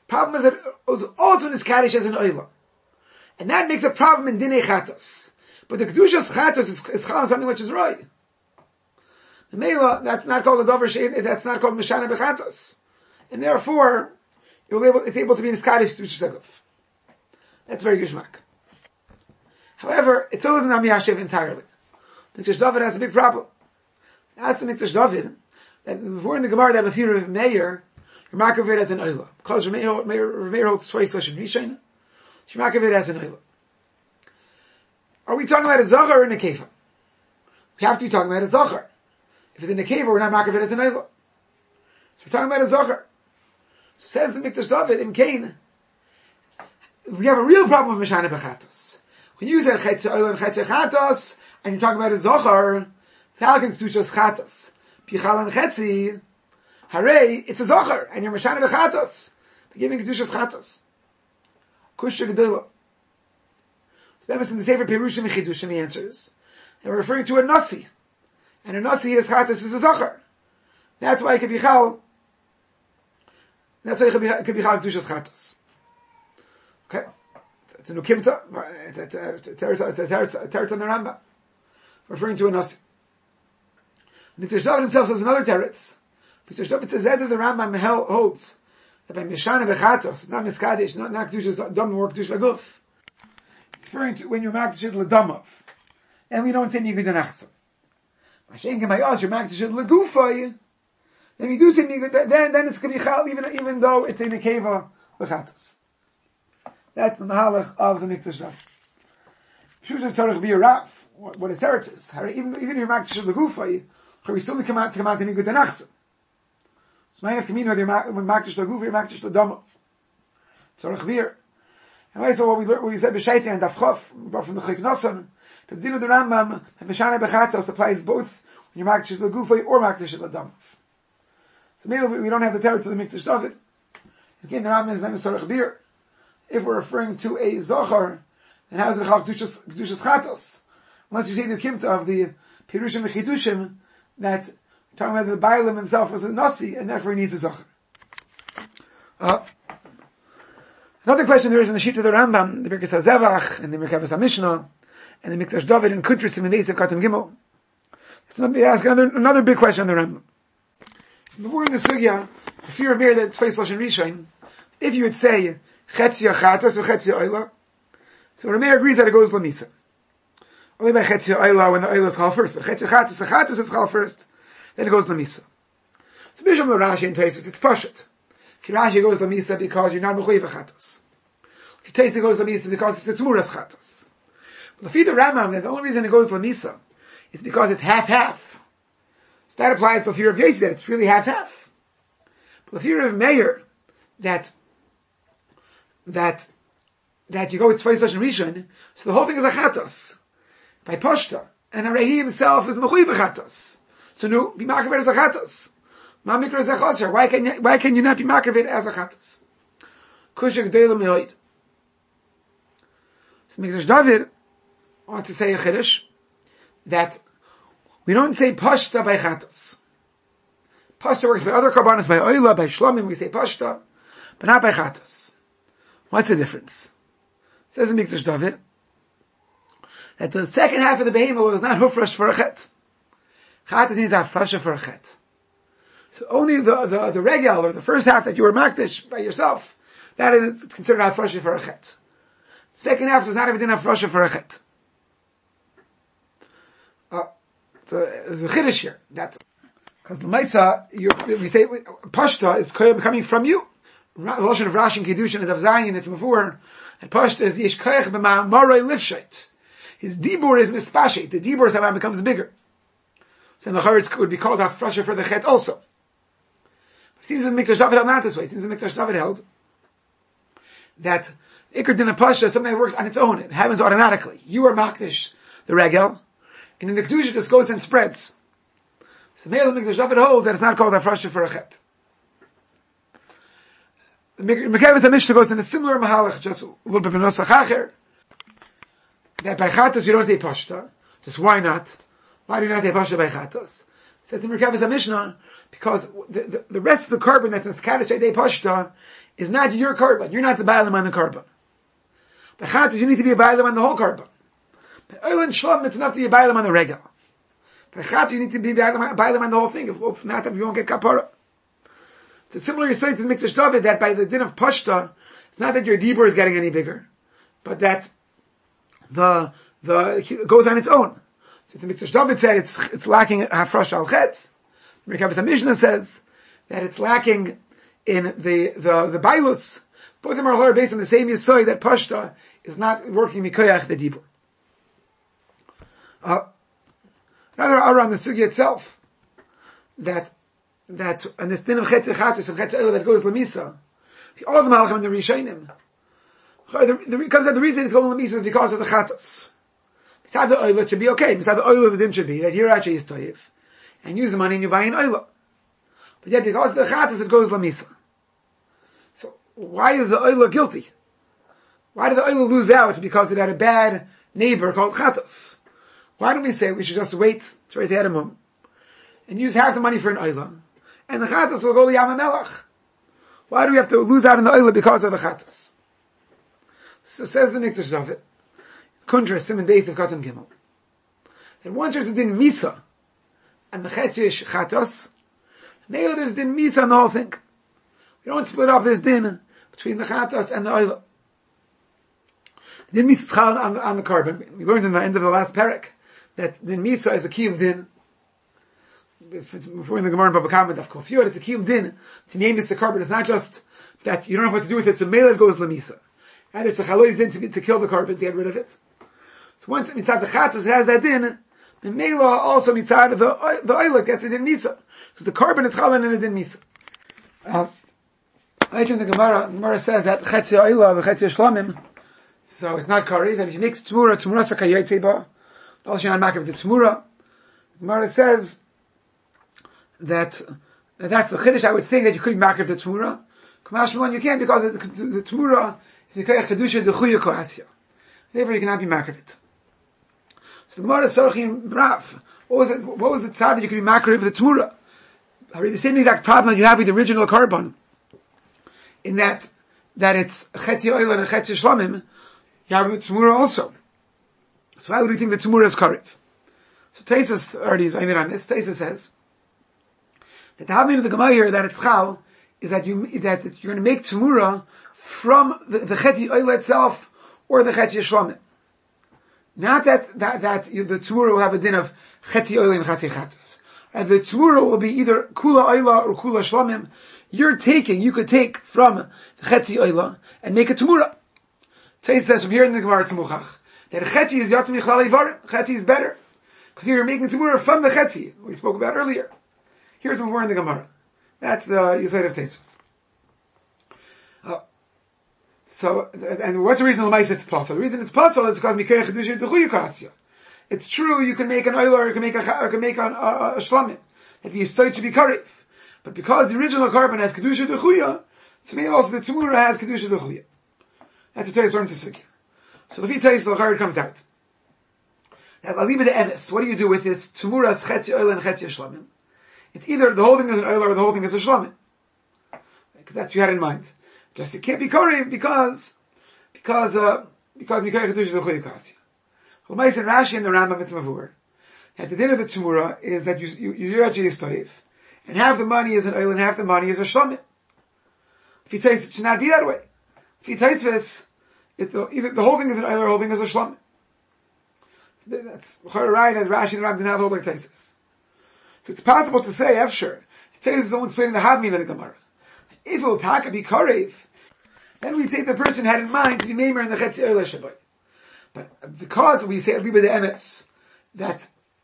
Problem is that it was also Niskadish as an Oila. And that makes a problem in Dinei Chatos. But the Kedushas Chatos is Chal on something which is right. The Mela, that's not called a Dover Shein, that's not called Mishana Bechatos. And therefore, it's able to be Niskadish Kedushas Aguf. That's very Gishmak. However, it still isn't Amiyashiv entirely. Mikdash David has a big problem. Ask the Mikdash David, that before in the Gemara that Lefir of Meir, you're marked as an Oila. Because Meir holds twice Lashon Rishon, you're marked as an Oila. Are we talking about a Zachar or a Nekeva? We have to be talking about a Zachar. If it's a Nekeva, we're not marked as an Oila. So we're talking about a Zachar. So says the Mikdash David in Cain, we have a real problem with Mishana Bechatos. When you said Chetze Oila and Chetze Chatos, and you're talking about a Zachar, it's how can Kedushas Chatos? Pichal and Chetzi, Hooray, it's a Zachar, and you're Mishana Bechatos. They're giving Kedushas Chatos. Kusha Gedula. So that was in the Sefer Perushim and Chidushim, he answers. And we're referring to a Nasi. And a Nasi is Chatos is a Zachar. That's why it could be Chal. That's why it could be Chal Kedushas Chatos. Okay? It's a Nukimta. It's a Teretz on the Rambam. Referring to a Nasi. Mikdash David himself says another Teretz. Mikdash David says that the Rambam holds that by Mishana Bechatos, it's not Miskadish, not Kedushas Dam or Kedushas Aguf. It's referring to when you're Makdashid L'Damav. And we don't say Migud Anachza. Mashenke Mayos, you're Makdashid L'Gufay. Then we do say Migud, then it's going to be Chal, even though it's in a Keva Bechatos. That's the Mahalach of the Mikdash David. Shusha Tzarech be a Rav. What his Teretz is. Even if you're Makdashid L'Gufay, we still come out to Migud Anachza. So my name whether you're Makdash L'Gufay or Makdash L'Damav. Tzarech Beer. And I saw what we said B'Shaita and Dafchof, brought from the Chik Nosson, the Din of the Rambam, and Mishana Bechatos applies both when you're Makdash L'Gufay or Makdash L'Damav. So maybe we don't have the Teretz of the Mikdash David. Again, the Rambam is Mem Tzarech Beer. If we're referring to a Zachar, then how is it Chal Kedushas Chatos? Unless you say the Kimta of the Perushim and Chidushim, that talking about the Bailam himself was a Nasi, and therefore he needs a Zachar. Another question there is in the sheet of the Rambam, the Birkas HaZevach, and the Merkavas HaMishnah, and the Mikdash David, and Kuntritz, and the Beis of Katan Gimel. They ask another big question on the Rambam. Before in the Sugya, the fear of Meir that it's Face Lashon Rishon, if you would say, Chetzia Chatos or Chetzia Oila, so Rameir agrees that it goes Lamisa. Only by Chetzia Oila when the Oila is Chal first, but Chetzia Chatos, the Chatos is Chal first, then it goes Lamisa. So Bisham Rashi and Taisus, it's Pashat. If your Rashi goes Lamisa because you're not Mechuyev Chatos. If your Taisus goes Lamisa because it's Tzmuras Chatos. But the Rambam, the only reason it goes Lamisa is because it's half-half. So that applies to the fear of Yesi, that it's really half-half. But the fear of Meir, that you go with Tzvay Lashon Rishon, so the whole thing is a Chatos. By Pashta. And Arehi himself is Mechuyev Chatos. So no, be Makavet as a Chatos. Ma Mikra is a Chosher. Why can you not be Makavet as a Chatos? Kushak Deila Mehoid. So Mikdash David wants to say a Chiddush, that we don't say Pashta by Chatos. Pashta works by other Karbanos, by Oila, by Shlomim, we say Pashta, but not by Chatos. What's the difference? Says in Mikdash David, that the second half of the Behemah was not Hufresh for a Chet. Chatos needs a Hafrasha for a Chet. So only the Regel, or the first half that you were Makdish by yourself, that is considered a Hafrasha for a Chet. The second half was not even a Hafrasha for a Chet. There's a Chiddush here. That's because the Maisa, we say Pashta is coming from you. The Lashon of Rashi and Kiddushin and of Zayin, it's before. And Pashta is Yesh Koyach b'ma'amarei livshait. His Dibur is mispashet. The Dibur somehow becomes bigger. So in the Charetz would be called Hafrasha for the Chet also. But it seems that Mikdash David held not this way. It seems that Mikdash David held that Iker Din Pashta is something that works on its own. It happens automatically. You are Makdish, the Regel, and then the Kedusha just goes and spreads. So the Mikdash David holds that it's not called Hafrasha for a Chet. The Merkavas HaMishnah goes in a similar Mahalach, just a little bit B'nosach Acher, that by Chatos you don't say Pashta. Just why not? Why do you not say Pashta by Chatos? Says in Merkavas HaMishnah, because the rest of the carbon that's in Kaddish Eidei Pashta is not your carbon. You're not the Bailam on the carbon. By Chatas, you need to be a Bailam on the whole carbon. By Oil and Shlom, it's enough to be a Bailam on the Regel. By Chatas, you need to be a Bailam on the whole thing. If not, you won't get Kapara. So similar, you say to the Mikdash David that by the din of Pashta, it's not that your Dibur is getting any bigger, but that it goes on its own. So the Mikdash David said it's lacking Hafrash al Chetz. The Merkavas HaMishnah says that it's lacking in the Bailus. Both of them are based on the same Yisoy that Pashta is not working Mikoyach the Dibur. Rather, around the Sugya itself, that and this din of Chetz Chatus and Chetz Eila that goes Lamisa, all the Malachim and the Rishayim, the reason it's going Lamisa is because of the Chatus. Beside the Eila, it should be okay. Beside the Eila, the din should be that here actually is Toyev, and use the money and you buy an Eila. But yet because of the Chatus, it goes Lamisa. So why is the Eila guilty? Why did the Eila lose out? Because it had a bad neighbor called Chatus. Why don't we say we should just wait to write the Edamum and use half the money for an Eila, and the Chatas will go to Yam HaMelech? Why do we have to lose out on the Eila because of the Chatas? So says the Mikdash David, Kundra, Simon Beis of Katan Gimel, that once there's a din Misa, and the Chetzish Chatos, maybe there's a din Misa on the whole thing. We don't split up this din between the Chatos and the Eila. The din Misa is on the carbon. We learned in the end of the last parak that din Misa is a key of din. Before in the Gemara in Baba Kama, Daf Kofiyot, it's a key of din. To name this a carbon, it's not just that you don't know what to do with it, so Mela goes Lamisa. And it's a Chaloy din to kill the carbon, to get rid of it. So once mitzad the Chatos has that din, the Mela also mitzad the Eila gets a din Misa. So the carbon is Chalan and a din Misa. Later in the Gemara says that Chetzi Eila, Chetzi Shlamim, so it's not Karev, and if you make Tumura Sakayoteba, also you're not Makav the Tumura. The Gemara says that's the Chiddush. I would think that you could be Makav the Tumura. Kamash Malon, you can't because the Tumura is Mikayach Kedusha the Chuya Koasya. Therefore you cannot be Makav it. So the Gemara is Sorchim Brav. What was the tzad that you could be Makav the Tumura? The same exact problem that you have with the original carbon, in that it's Chetzi Oil and Chetzi Shlamim, you have the Tumura also. So why would we think the Tumura is Karev? So Taisus already is on this. Taisus says that the Havmin of the Gemara here that it's Chal is that you're going to make Tumura from the Chetzi Oil itself or the Chetzi Shlamim. Not that the Tumura will have a din of Chetzi Oil and Chetzi Chatos. And the Tumura will be either Kula Oila or Kula Shlamim. You could take from the Chetzi Oila and make a Tumura. Taisus says from here in the Gemara to Muchach that Chetzi is Yatim Yichlal Ivar. Chetzi is better. Because here you're making Tumura from the Chetzi, we spoke about earlier. Here's more in the Gemara. That's the Yisrael of Taisus. So, and what's the reason L'maisa it's possible? The reason it's possible is because Mikayach Kedusha D'chuya Kasya. It's true, you can make an oil or you can make a shlamim. That be stoit to be karev. But because the original carbon has Kedusha D'chuya, so maybe also the Tumura has Kedusha D'chuya. That's what Taisus learns to Sikya. So the Taisus L'chayr comes out. That Laliba de Emes, what do you do with this Tumura's Chetzi Oil and Chetzi Shlamim? It's either the whole thing is an oil or the whole thing is a shlamim. Because that's what you had in mind. Just it can't be karev because Mikayach Kedusha D'chuya Kasya. L'mais and Rashi and the Rambam at Mavur, at the din of the Tumura is that you actually stoiv, and half the money is an oil and half the money is a shlamim. If you taste it should not be that way. If you taste this, either the whole thing is an oil or the whole thing is a shlamim. That's right, as Rashi and the Rambam did not hold like Taisus. So it's possible to say, Efsher, Taisus is only explaining the Havmin of the Gemara. If it will taka be karev, then we take the person had in mind to be Meimer in the Chetzi Oil Shabbat. But because we say Liba de Emes that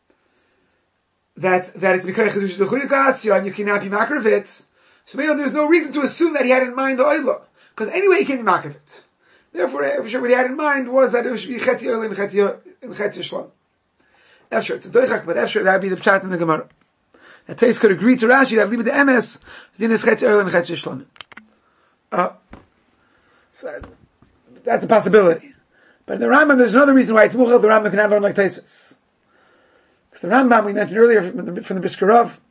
it's Mikayach Kedusha D'chuya Kasya and you cannot be makar of it, so maybe there's no reason to assume that he had in mind the oila, because anyway he can't be makar of it. Therefore, what he had in mind was that it should be Chetzi Oil and Chetzi Shlam. Efsher, it's a doichak, but Efsher, that would be the pshat in the Gemara. That Taisus could agree to Rashi that Liba de Emes din is Chetzi Oil and Chetzi Shlam. So that's a possibility. But in the Rambam, there's another reason why it's Muchal, the Rambam cannot learn like Taisus. Because the Rambam, we mentioned earlier from the Briskerov,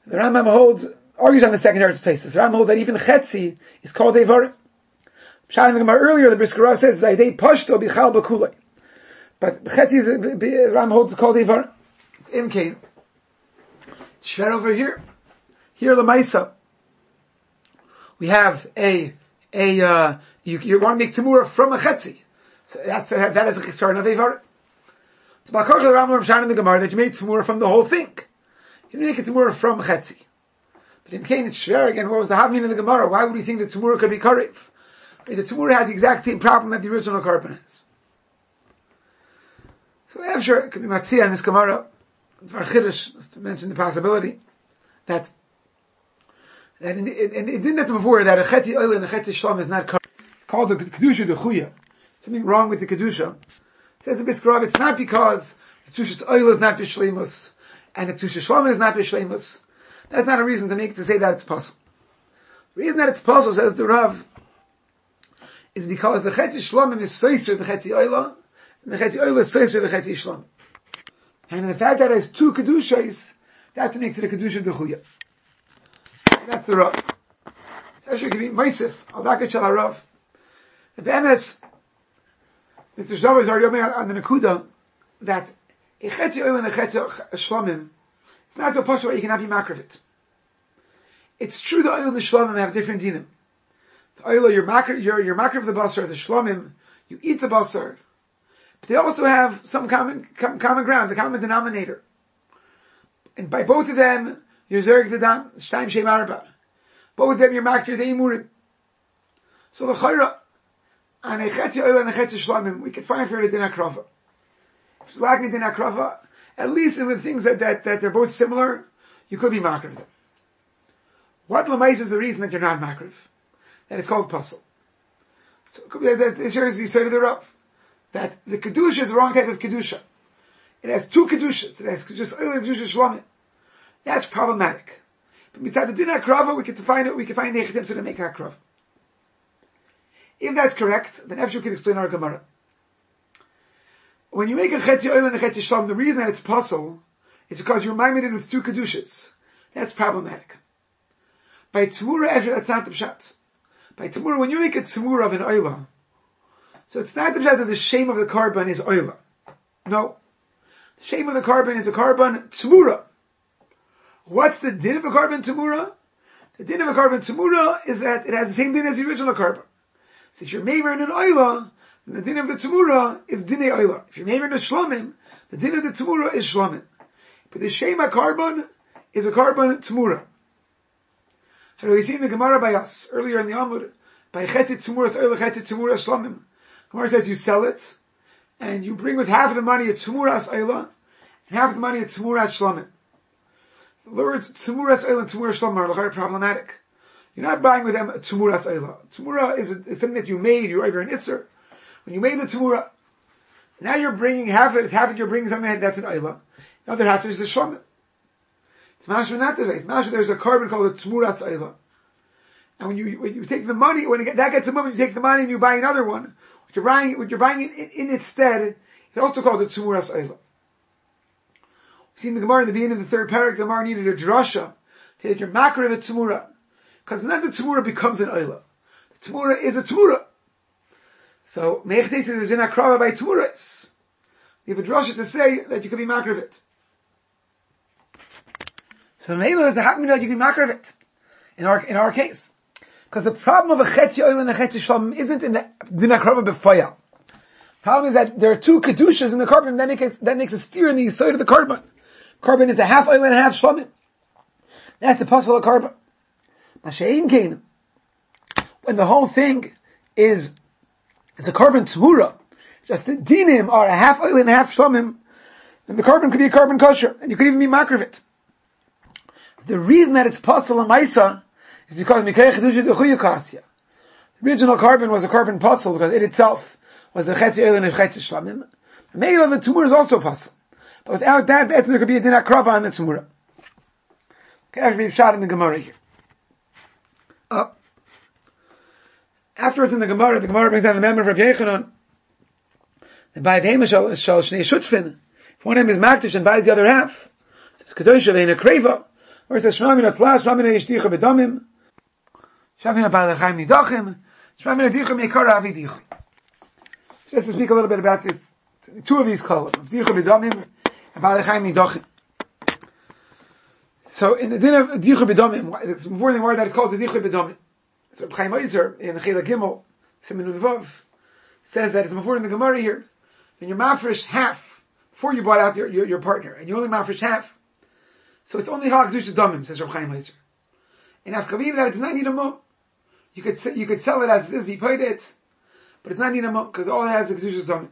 The Rambam argues on the second Eretz Tosfos. The Rambam holds that even Chetzi is called Eivar. Pshat in the Gemara earlier, the Brisker Rav says, Zaydei Pashto Bichal B'Kulei. But Chetzi, the Rambam holds it's called Eivar. It's Imkain. Shver over here. Here, Lamaisa. We have you want to make Tamura from a Chetzi. So that is a Chisar of Eivar. It's Balkarka, the Rambam Pshat in the Gemara, that you made Tamura from the whole thing. You didn't make it Tamura from Chetzi. But in Kain, it's Shver again. What was the Havmin in the Gemara? Why would we think that Tamura could be Karev? I mean, the Tamura has the exact same problem that the original carbon has. So Evshar could be Matzia in this Gemara. For Chiddush, just to mention the possibility that and it didn't have before that a Chetzi Oil and a Chetzi Shlom is not called the Kedusha de Chuya. Something wrong with the Kedusha. It says in Brisker Rav, it's not because the Kedusha's Oil is not Bishleimus and the Kedusha Shlom is not Bishleimus. That's not a reason to say that it's possible. The reason that it's possible, says the Rav, is because the Chetzi Shlomim is Soiser the Chetzi Oila, and the Chetzi Oila is Soiser the Chetzi Shlom. And the fact that it has two Kedushas, that makes it a Kedusha Dechuya. That's the Rav. So actually it could be Meisif, Al-Dakat Shal HaRav. The Be'emetz, the Tzushdava is already on the Nekuda, that a Chetzi Oila and a Chetzi Shlomim, it's not so possible you cannot be makriv it. It's true the oil and the shlomim have different dinim. The oil, you're makriv of the basar, the shlomim, you eat the basar. But they also have some common ground, a common denominator. And by both of them, you're zerg the dam, shtaim shem arba. Both of them you're makriv the imurim. So the chayra, and a chetzi oil and a chetzi shlomim, we can find for it in akrava. If it's lacking in akrava, at least with things that they're both similar, you could be makriv them. What lamais is the reason that you're not makriv? That it's called puzzle. So it could be that this here is the side of the Rav. That the kedusha is the wrong type of kedusha. It has two kedushas. It has just oil and kedusha shlomim. That's problematic. But mitzad the din hakrava, we can find nechatim so to make hakrava. If that's correct, then Efshur can explain our Gemara. When you make a chetzi oil and a chetzi shlom, the reason that it's puzzle is because you're maimed with two kedushas. That's problematic. By tzmura, that's not the pshat. By tzmura, when you make a tzmura of an oila, so it's not the pshat that the shame of the carbon is oila. No. The shame of the carbon is a carbon tzmura. What's the din of a carbon tzmura? The din of a carbon tzmura is that it has the same din as the original carbon. So if you're maimed in an oila, the din of the tzmura is dinei oila. If you're maimed in a shlomim, the din of the tzmura is shlomim. But the shema carbon is a carbon tzmura. How do we see in the Gemara by us, earlier in the Amud, by chetit tzmuras oila chetit tzmuras shlomim. Gemara says you sell it, and you bring with half of the money a tzmuras oila, and half of the money a tzmuras shlomim. The words tzmuras oila and tzmuras shlomim are problematic. You're not buying with them a tzmuras oila. Tzmura is something that you made, you're over an isser. When you made the tzmura, now you're bringing half of it you're bringing something that's an oila. The other half is the shlomim. It's mashma not the way. It's mashma there's a carbon called a tzmuras oila. And when you take the money, that gets the money, you take the money and you buy another one. What you're buying in its stead, it's also called a tzmuras oila. We see in the Gemara in the beginning of the third parak, the Gemara needed a drasha to take your makriv a tzmura. Because then the tzmura becomes an oila. The tzmura is a tzmura. So, Me'echtesi is in akrava by Tmuras. You have a drasha to say that you can be makriv it. So, Me'ela is the happening that you can be makriv it. In our case. Because the problem of a chetzi oil and a chetzi shlom isn't in the din akrava b'faya. The problem is that there are two kedushas in the carbon that makes a steer in the side of the carbon. Carbon is a half oil and a half shlomim. That's a puzzle of carbon. Mashein came. When the whole thing is a carbon tzmura, just the dinim are a half oil and a half shlomim, then the carbon could be a carbon kosher, and you could even be makriv it. The reason that it's puzzle and maisa is because Mikayach Kedusha Dechuya Kasya. The original carbon was a carbon puzzle because it itself was a chetzi oil and a chetzi shlamim. The meal of the tumur is also puzzle. But without that, there could be a din akrava on the tumura. Okay, actually, we've shot in the Gemara here. Afterwards in the Gemara brings down a member of Rabbi Yechanan. And by Behema shall Shnei Shutfin. If one of them is Makdish and buys the other half, it's Kedosha Ve'ena Kreva. Or it says, Shmamina Tla, Shmamina Yishticha B'Damim, Shmamina Ba'alei Chaim Nidachim, Shmamina Dicha Meikara Avi Dicha. Just to speak a little bit about this, two of these columns, Dicha B'Damim and Ba'alei Chaim Nidachim. So in the din of Dicha B'Damim, it's more than word that it's called the Dicha B'Damim. So Chaim Oizer in Chela Gimel, Siman Vav, says that it's before in the Gemara here, when you mafresh half, before you bought out your partner, and you only mafresh half, so it's only Halak Dushas Damim, says Reb Chaim Oizer. In Afkavim that it does not need a mum. You could sell it as it is, be paid it, but it's not need a mum, because all it has is Dushas Damim.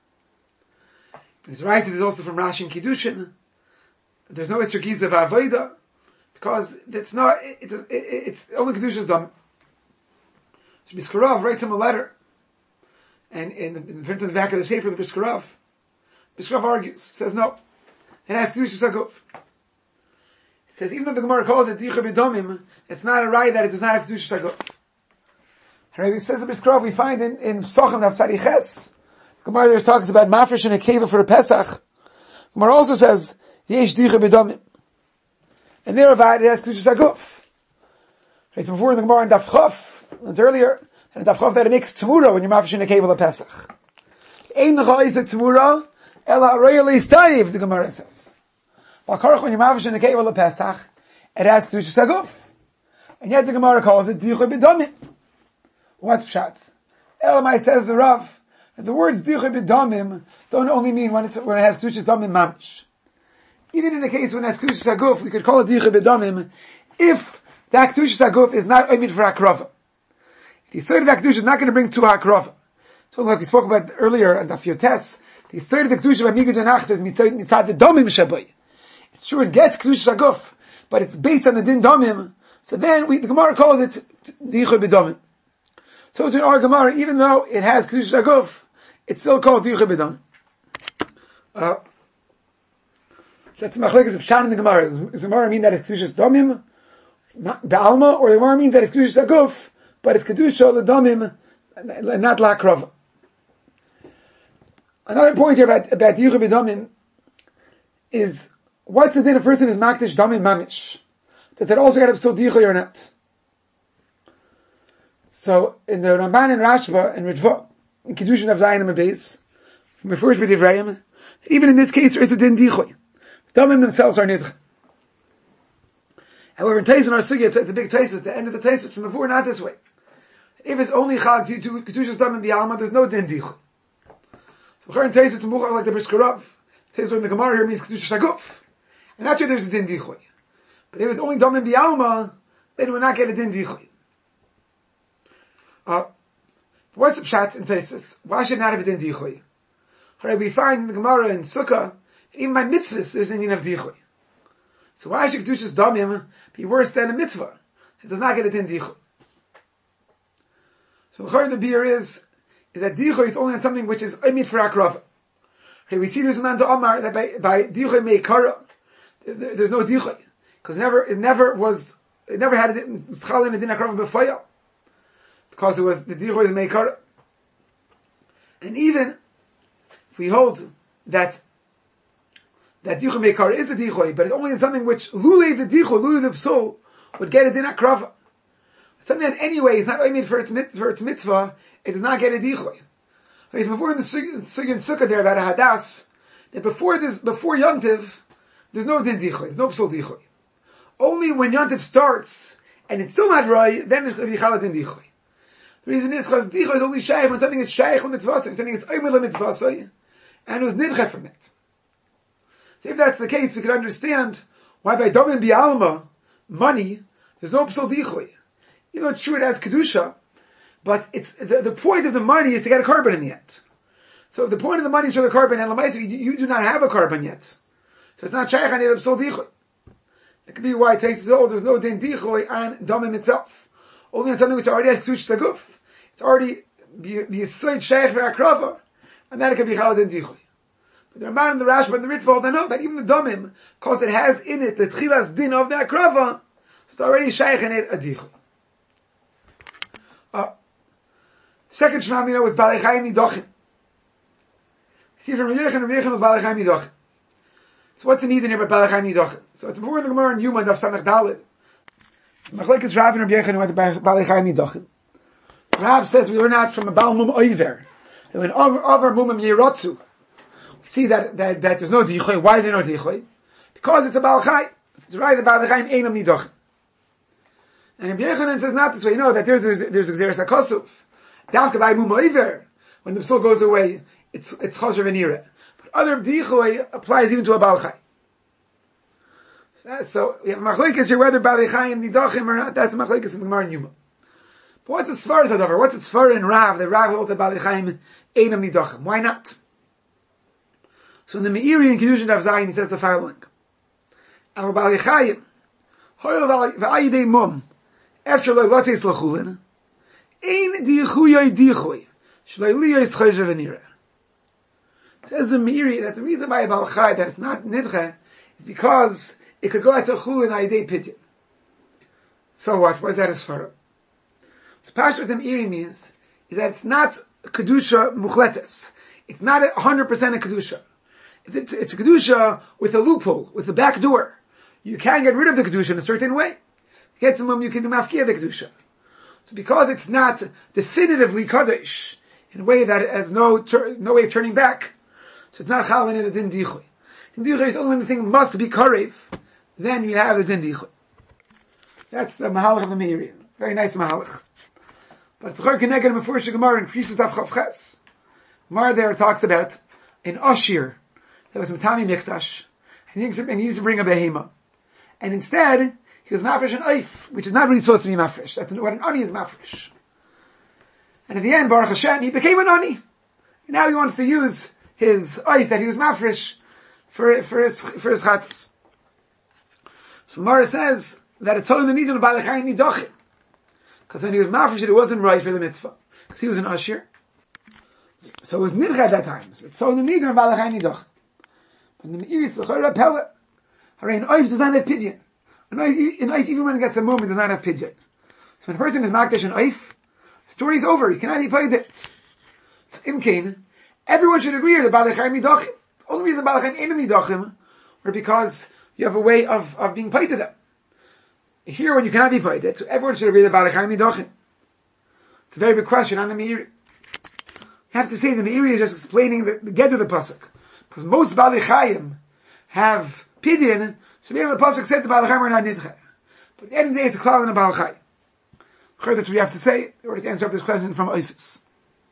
It's right, it is also from Rashi and Kiddushin. There's no Isser Giza of Avodah, because it's not, it's only Kedushas Damim. Bishkarav writes him a letter, and in the print on the back of the Sefer, the Bishkarav argues, says no, it has Kedushas Haguf. It says even though the Gemara calls it Dicha B'Damim, it's not a right that it does not have Kedushas Haguf. It says the Bishkarav we find in Psachim Daf Sariches, the Gemara there talks about Mafresh and a Keva for a Pesach. The Gemara also says Yesh Dicha B'Damim, and thereabout it has Kedushas Haguf. Right, so before in the Gemara in Daf Chaf, and earlier, and Daf Chav that it makes Tzmura when you're mafresh in a Kevel of Pesach. Ein Necha is a Tzmura, Ela Arayah Leistayiv, the Gemara says. B'Karach when you're mafresh in a Kevel of Pesach, it has Kedushas Haguf. And yet the Gemara calls it Dicha B'Damim. What's Pshat? Elamai says the Rav, that the words Dicha B'Damim don't only mean when it has Kedushas Damim Mamish. Even in a case when it has Kedushas Haguf, we could call it Dicha B'Damim, if that Kedushas Haguf is not Omid for Akrava. The Yisrael of the Kedusha is not going to bring two Hakrava. So like we spoke about earlier and Daf Yotes, the Yisrael of the Kedusha by Migud and Achta is mitzad the Domim Shabai. It's true it gets Kedusha Haguf, but it's based on the Din Domim. So then the Gemara calls it Dicha B'Domim. So in our Gemara, even though it has Kedusha Haguf, it's still called Dicha B'Domim. That's machlekes of Pshan in the Gemara. Does the Gemara mean that it's Kedusha Domim, Ba'alma, or the Gemara mean that it's Kedusha Haguf, but it's Kedusha L'Domim, not L'Akrava. Another point here about Dicha B'Domim is, what's the din a person is Makdish Domim Mamish? Does that also get up still Dicha or not? So, in the Ramban and Rashba and Ritva, in Kiddushin of Zayin and Beis, from the first B'Divrayim, even in this case there is a din Dicha. Domim themselves are Nidcha. However, in Taisus and our Sugya, the big Taisus, the end of the Taisus, it's before not this way. If it's only Chag to Kedushas Damim B'Alma, there's no din Dicha. So, Char in Taisus to Muchach like the Bishkarav, Taisus in the Gemara here means Kedushas Haguf. And that's why there's a din Dicha. But if it's only Damim B'Alma, then we'll not get a din Dicha. What's the Pshat in Taisus? Why should not have a din Dicha? We find in the Gemara in Sukkah, even by mitzvahs, there's an din of Dicha. So why should Kedushas Damim be worse than a mitzvah? It does not get a din Dicha. So the beer is that Dicha is only on something which is Omid for Akrava. We see there's a man to Omar that by Dicha Meikara, there's no Dicha. Because it never had a Chalin Din Akrava B'Fayal. Because it was, the Dicha is Meikara. And even if we hold that Dicha Meikara is a Dicha, but it's only in something which Luli the Dicha, Luli the Psul, would get a Din Akrava. Something that anyway is not made for its mitzvah, it does not get a Dicha. Before in the Sugya and Sukkah there about a Hadas, that before Yontiv, there's no Din Dicha, there's no Psul Dicha. Only when Yontiv starts, and it's still not right, then it's going to be Chala Din Dicha. The reason is because Dicha is only Shaykh when something is Shaykh l'mitzvah, when something is Omer l'mitzvah, and it was Nidcha from it. So if that's the case, we can understand why by Domim B'Alma, money, there's no Psul Dicha. Even though it's true it has Kedusha, but it's, the point of the money is to get a carbon in the end. So if the point of the money is for the carbon, and Lamaisa, you do not have a carbon yet. So it's not Shaykh on it of Psul Dicha. That could be why it takes there's no Din Dicha on Domim itself. Only on something which already has Kedusha Saguf. It's already, be a side Shaykh V'Akrava, and then it can be Chala Din Dicha. But the Ramban and the Rashba and the Ritva, they know that even the Domim, because it has in it the Tchilas Din of the Akrava, so it's already Shaykh in it a Dicha. Second Shema was Balei Chaim Nidachim. See from Rabbi Yechon was Balei Chaim Nidachim. So what's the need in here about Balei Chai Nidachim? So it's more in the Gemara in Yuma, Daf Samach Daled. Machlekes Rav and Rabbi Yochanan went to Balei Chai Nidachim. Rav says we learn out from a Baal Mum Oiver. And when over Mumim Yerotzu, we see that there's no Dichoy. Why is there no Dichoy? Because it's a Balei Chai. It's right the Balei Chai Einam Nidachim. And Rabbi Yochanan says not this way. No, that there's Gzeres HaKosuf. Davka by Mum Oiver. When the psul goes away, it's Chosher V'nireh. But other Dichoy applies even to a Balei Chai. So we have machlekes here whether Balei Chai and Nidachim or not. That's machlekes in the Gemara in Yuma. But what's the Svar Zadover? What's the Svar in Rav? The Rav holds the Balei Chai Einam Nidachim. Why not? So in the Meiri in Kiddushin Daf Zayin he says the following: Al Balei Chai hoyel v'ayidei mum after lo lotzes lachulin ein dichuyoy shloi liyos chayzer v'nireh. Says the Meiri that the reason why Balei Chai that it's not nidche is because it could go out to chulin ayidei pidyon. So what? What's that as far? So Pashut the Meiri means is that it's not kedusha muchletes. It's not 100% a kedusha. It's a kedusha with a loophole, with a back door. You can get rid of the kedusha in a certain way. Get some you can mafkia the kedusha. So because it's not definitively kadosh in a way that has no way of turning back, so it's not chalin in a din dichoy. Din dichoy is only when the thing must be karev. Then you have the din dichoy. That's the mahalach of the Meiri. Very nice mahalach. But it's chor keneged mefurish Gemara in Krisis Daf Chav Ches. Gemara there talks about an Ashir that was Matami Mikdash, and he needs to bring a behema. And instead, he was mafresh an oif, which is not really supposed to be mafresh. That's what an ani is mafresh. And at the end, Baruch Hashem, he became an ani. And now he wants to use his oif that he was mafresh for his chatzos. So Gemara says that it's only the need of the Balei Chai Nidachim. Because when he was mafresh, it wasn't right for the mitzvah. Because he was an Ashir. So it was nidcha at that time. So it's only the need of the Balei Chai Nidachim. But in the Meiri, it's the Chayra Pella. An oif does not have pidyon. An oif, even when it gets a moment, does not have pidyon. So when a person is makdash an oif, the story is over. You cannot be paid it. So in Cain, everyone should agree that Balei Chai Nidachim. The only reason Balei Chai Einam Nidachim were because you have a way of being paid to them. Here, when you cannot be paid it, so everyone should agree that Balei Chai Nidachim. It's a very big question on the Meiri. You have to say the Meiri is just explaining the get of the pasuk. Because most Balei Chayim have pidyon, so maybe the pasuk said the Balei Chayim are not nidche. But at the end of the day, it's a klal in a Balei Chai. That's what we have to say, in order to answer up this question from Oifis.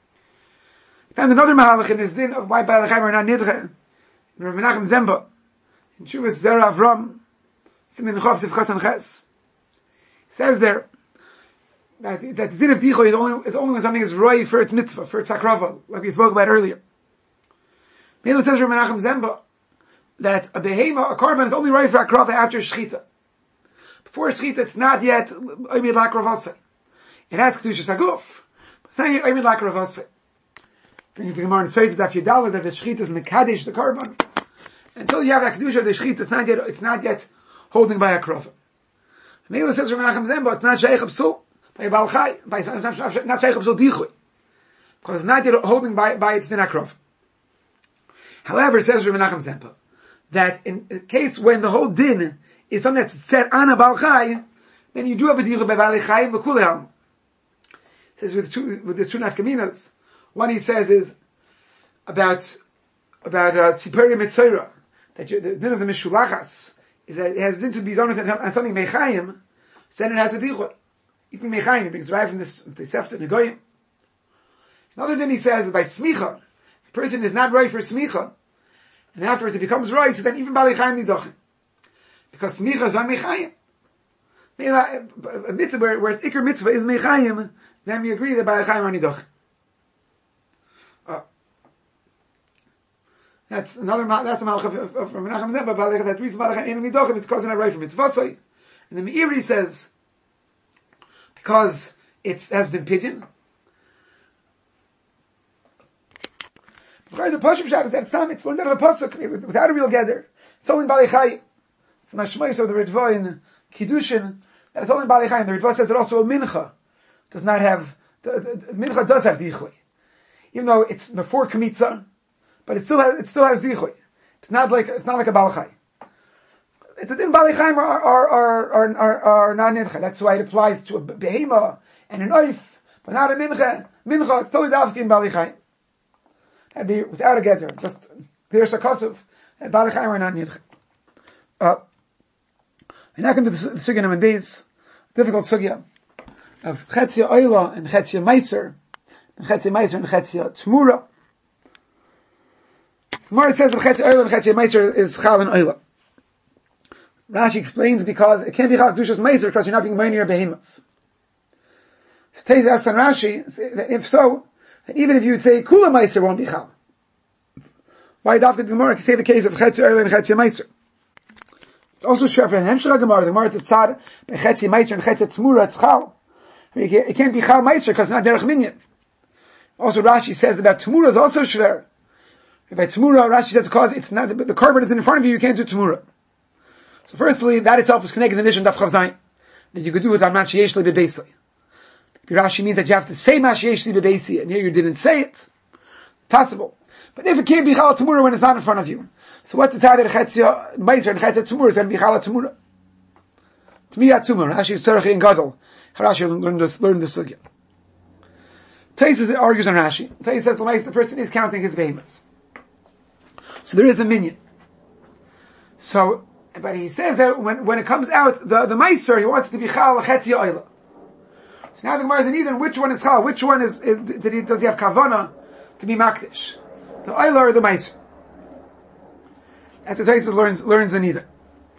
Found another mahalach in this din of why Balei Chayim are not nidche. In Rav Menachem Zemba, in Shuvas Zera Avram, Simin Chav Sivchatan Ches, says there that the din of dichoy is only when something is roi for its mitzvah, for its sakrava, like we spoke about earlier. Mele says Rav Menachem Zemba that a behema, a korban, is only roi for akrava after shchita. Before shchita, it's not yet oimid lakravase. It has kedushas haguf, but it's not yet oimid lakravase. Brings the Gemara in Sotah Daf Yudalad that the shchita is mekadesh the korban. Until you have that kedusha of the shchita, it's not yet holding by akrava. Mele says Rav Menachem Zemba, it's not sheikh absul by a Balei Chai, not sheikh absul dichoy, because it's not yet holding by its din akrava. However, it says Rav Menachem Zemba that in a case when the whole din is something that's said on a Balei Chai, then you do have a dichoy by Balei Chai and the kulel. It says with the two nafkaminas. One he says is about tzipori mitzayra, that the din of the mishulachas is that it has din to be done on something mechayim, so then it has a dichoy. Even mechayim, it brings right from this Tosefta Negoyim. Another din he says that by smicha, the person is not right for smicha, and afterwards it becomes right, so then even Balei Chai Nidachim. Because smicha is on mechayim. A mitzvah where its ikar mitzvah is mechayim, then we agree that Balei Chai are Nidachim. That's a malach of Menachem Zemba, that reason Balei Chai Einam Nidachim is causing a right from mitzvah. And the Meiri says, because it has been pidyon. The Pashup Shad is that it's learned out of a pasuk without a real gather. It's only Balei Chai. It's mashmois of the Ritva in Kiddushin that it's only Balei Chai. And the Ritva says that also a mincha does not have the mincha does have dichoy, even though it's before kmitza, but it still has dichoy. It's not like a Balei Chai. it's a din Bali Chaim are not nidcha. That's why it applies to a behema and an oif, but not a mincha. Mincha, it's totally dafki in Bali Chaim. That'd be without a getter. Just there's a kosov, and Bali Chaim are not nidcha. And now come to the sugya number days, difficult sugya of chetzia oila and chetzia meiser, and chetzia tmura. Gemara says that chetzia oila and chetzia meiser is chal and oila. Rashi explains because it can't be chal kedushas meiser because you're not being minor behemoths. So Teiz asks on Rashi, if so, even if you would say kula meiser won't be chal. Why dafka the Gemara can say the case of chetzia oila and chetzia meiser? It's also true for the Hemshech Gemara. The Gemara tzad bechetzi meiser and chetzi tzmura it's chal. It can't be chal meiser because it's not derech minyan. Also, Rashi says about tzmura is also shver. By tzmura, Rashi says because it's not the carbon is in front of you, you can't do tzmura. So, firstly, that itself is connected to the mission daf chav zayin that you could do it on mashiyeshli bebeisli. Rashi means that you have to say mashiyeshli bebeisi, and here you didn't say it. Possible, but if it can't be chal tzmura when it's not in front of you. So what's the time that chetzia meiser and chetzia tzmura is going to be chala tzmura? Tmiyat tzmura. Rashi tzarech in gadol. Rashi learned this sugya. Taisus argues on Rashi. Taisus says the person is counting his behemoths. So there is a minyan. So, but he says that when it comes out the meiser, he wants to be chala chetzia oila. So now the Gemara is in either which one is chala, which one does he have kavana to be makdish, the oila or the meiser? That's what Taisus learns in either.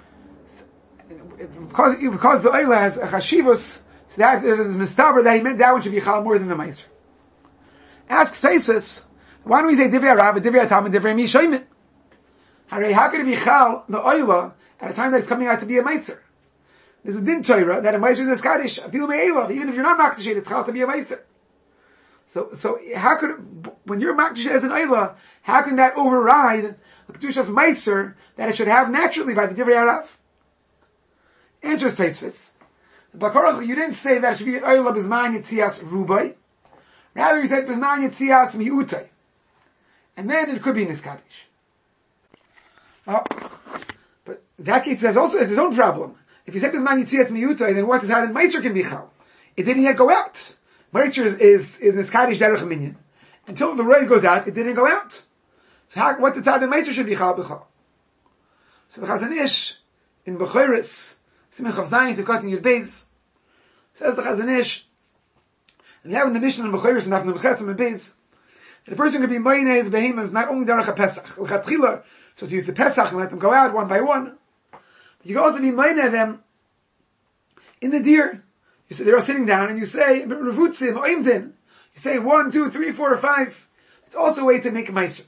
Because the oila has a chashivus, so that there's mistaber that he meant that one should be chal more than the meiser. Asks Taisus, why don't we say divrei Rav, divrei Atam, and divrei Mishaymin? How could it be chal the oila at a time that it's coming out to be a meiser? There's a din Torah that a meiser is a skadish, even if you're not makdish, it's chal to be a meiser. So how could, when you're makdish as an oila, how can that override the kedushas meiser that it should have naturally by the divrei harav? Answers Taisus. The Bakarach, you didn't say that it should be an oila bizman yitzias rubai. Rather, you said bizman yitzias miutai, and then it could be niskadish. But in that case, it has its own problem. If you said bizman yitzias miutai, then what is how the meiser can be chal? It didn't yet go out. Meiser is niskadish derech minyan. Until the roy goes out, it didn't go out. So what's the time the meiser should be chal b'chal? So the Chazon Ish in Bechoros Siman Chav Zayin to cut in your base says the Chazon Ish, and you have in the mission in Bechoros and after the Bechetzim and base, that a person can be moineh his behemoths not only derech a Pesach, l'chatchila, so to use the Pesach and let them go out one by one, but you can also be moineh them in the deer. You say they're sitting down and you say revutzim oimdin. You say 1, 2, 3, 4, 5. It's also a way to make a meiser.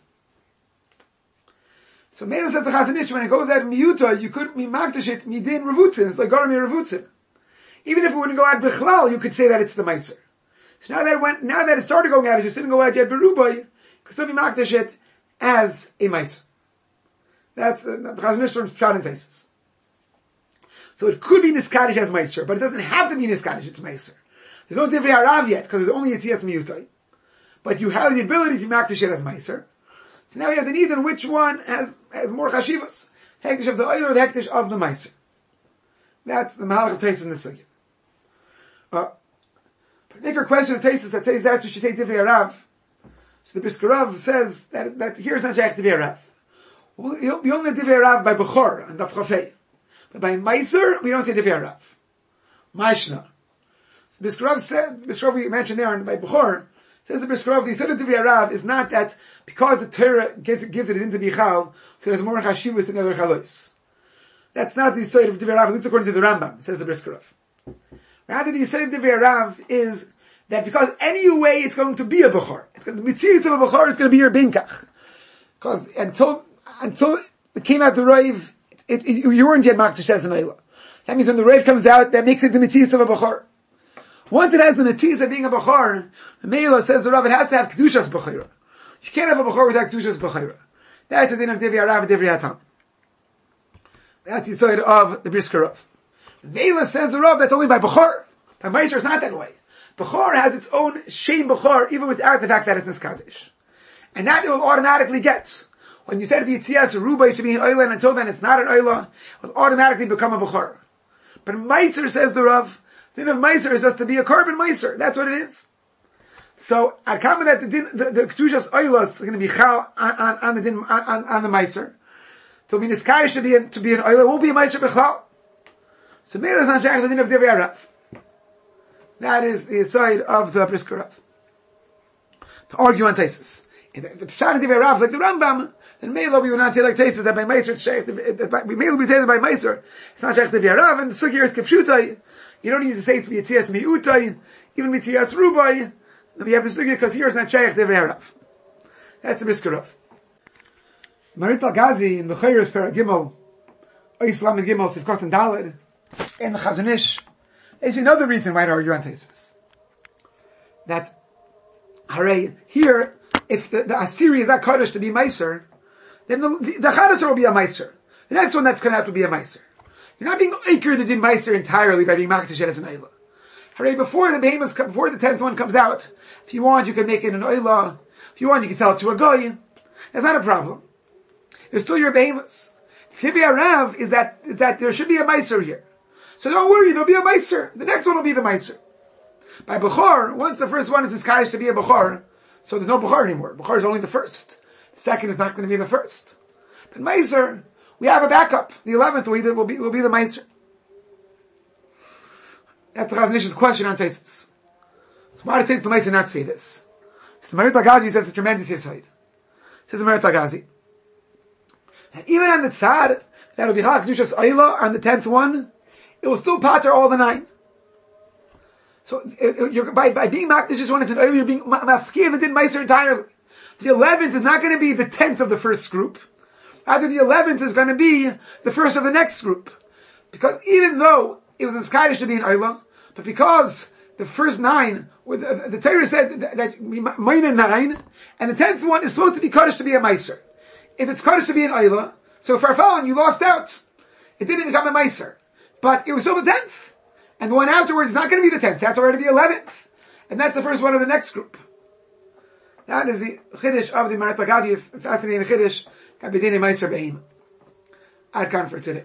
So Mela says the Chazon Ish, when it goes out miuta, you could be makdash it midin revutzin. It's like garmi revutzin. Even if it wouldn't go out bichlal, you could say that it's the meiser. So now that it started going out, it just didn't go out yet berubai, you could still be makdash it as a meiser. That's the Chazon Ish from Pshat and Taisus. So it could be niskadish as meiser, but it doesn't have to be niskadish, it's meiser. There's no divrei harav yet, because there's only a tzias miutai. But you have the ability to makdash it as meiser. So now we have the need on which one has more chashivas. Hektish of the oil or the hektish of the meiser. That's the mahalach of Taisus in the sugya. Particular question of Taisus that says that we should take divrei harav. So the Brisker Rav says that here is not shaykh divrei harav. We only divrei harav by Bechor and Daf Chafei. But by meiser, we don't say divrei harav. Maishna. So Brisker Rav said, Brisker Rav we mentioned there, and by Bechor, says the Brisker Rav, the Yisod of divrei harav is not that because the Torah gives it into bichal, so there's more chashivus than other chalos. That's not the Yisod of divrei harav, at least according to the Rambam, says the Brisker Rav. Rather, the Yisod of divrei harav is that because anyway it's going to be a bechor, it's going to be mitzvah of a bechor, it's going to be your binkach. Because until it came out the Rav, you weren't yet makdash as an oila. That means when the Rav comes out, that makes it the mitzvah of a bechor. Once it has the mitzvah of being a bechor, the Meila says the Rav, it has to have kedushas bechira. You can't have a bechor without kedushas bechira. That's the din of divrei harav and divrei atam. That's the side of the Brisker Rav. Meila says the Rav, that's only by bechor. By meiser, it's not that way. Bechor has its own shame bechor, even without the fact that it's niskadish. And that it will automatically get. when you said Yitzias Ruba, it should be an Oila, and until then it's not an Oila, it will automatically become a Bechor. But Meiser, says the Rav, the din of Meiser is just to be a Korban Meiser. That's what it is. So, I comment that the Ketushas Oila is going to be Chal on the din, on the Meiser. So, Miniskari should be to be an Oila, it won't be a Meiser Bechal. So, Meiser is not shaykh the din of Divrei Rav. That is the side of the Brisker Rav. To argue on Taisus. The Pshat of Divrei Rav, like the Rambam, then Meilah we would not say like Taisus that by Meiser it's shaykh. Meilah we say that by Meiser it's not shaykh Divrei Rav, and the Sugir is Kipshutai. You don't need to say it's Yitzias Mi'utai, even Yitzias Rubai. Then we have the Sugir because here it's not shaykh Divrei Rav. That's the Brisker Rav. Marit al-Ghazi in the Chayros Paragimel, Islam and Gimel Sivkot and Daled, in the Chazon Ish, is another reason why to argue on Taisus. That, hooray, here, if the Assyri is not Kaddish to be Meiser, then the Chadasar will be a Meiser. The next one that's going to have to be a Meiser. You're not being Iker the Din Meiser entirely by being Makdash as an Eilah. Hooray, before the 10th one comes out, if you want, you can make it an Eilah. If you want, you can sell it to a Goy. That's not a problem. There's still your behemoths. Divrei Rav is that there should be a Meiser here. So don't worry, there'll be a Meiser. The next one will be the Meiser. By Bechor, once the first one is disguised to be a Bechor, so there's no Bechor anymore. Bechor is only the first. The second is not going to be the first. But Meiser, we have a backup. The 11th will be the Meiser. That's the Chazon Ish's question on Taisus. So why did the Meiser not say this? So the Marit al-Ghazi says a tremendous insight. Says the Marit al-Ghazi. And even on the Tzad, that will be Chal Kedushas Oila on the 10th one, it will still pater all the 9. So, by being Makdash when it's an Oila, you're being Mafkir the Din Meiser entirely. The 11th is not going to be the 10th of the first group. Rather, the 11th is going to be the first of the next group. Because even though it was in Skadish to be an Oila, but because the first 9, the Torah said that we minor 9, and the 10th one is supposed to be Kaddish to be a Meiser. If it's Kaddish to be an Oila, so Farfalon, you lost out. It didn't become a Meiser. But it was still the 10th. And the one afterwards is not going to be the 10th. That's already the 11th. And that's the first one of the next group. That is the Chiddush of the Marit al-Ghazi, fascinating Chiddush. Kabedini Meiser Be'im. Adkan for today.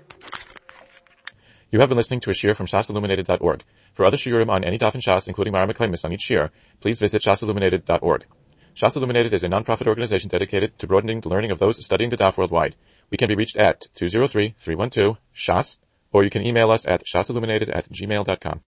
You have been listening to a shiur from shasilluminated.org. For other shiurim on any daf in Shas, including Mara Meklemis on each shiur, please visit shasilluminated.org. Shas Illuminated is a non-profit organization dedicated to broadening the learning of those studying the daf worldwide. We can be reached at 203-312-SHAS, or you can email us at shasilluminated@gmail.com.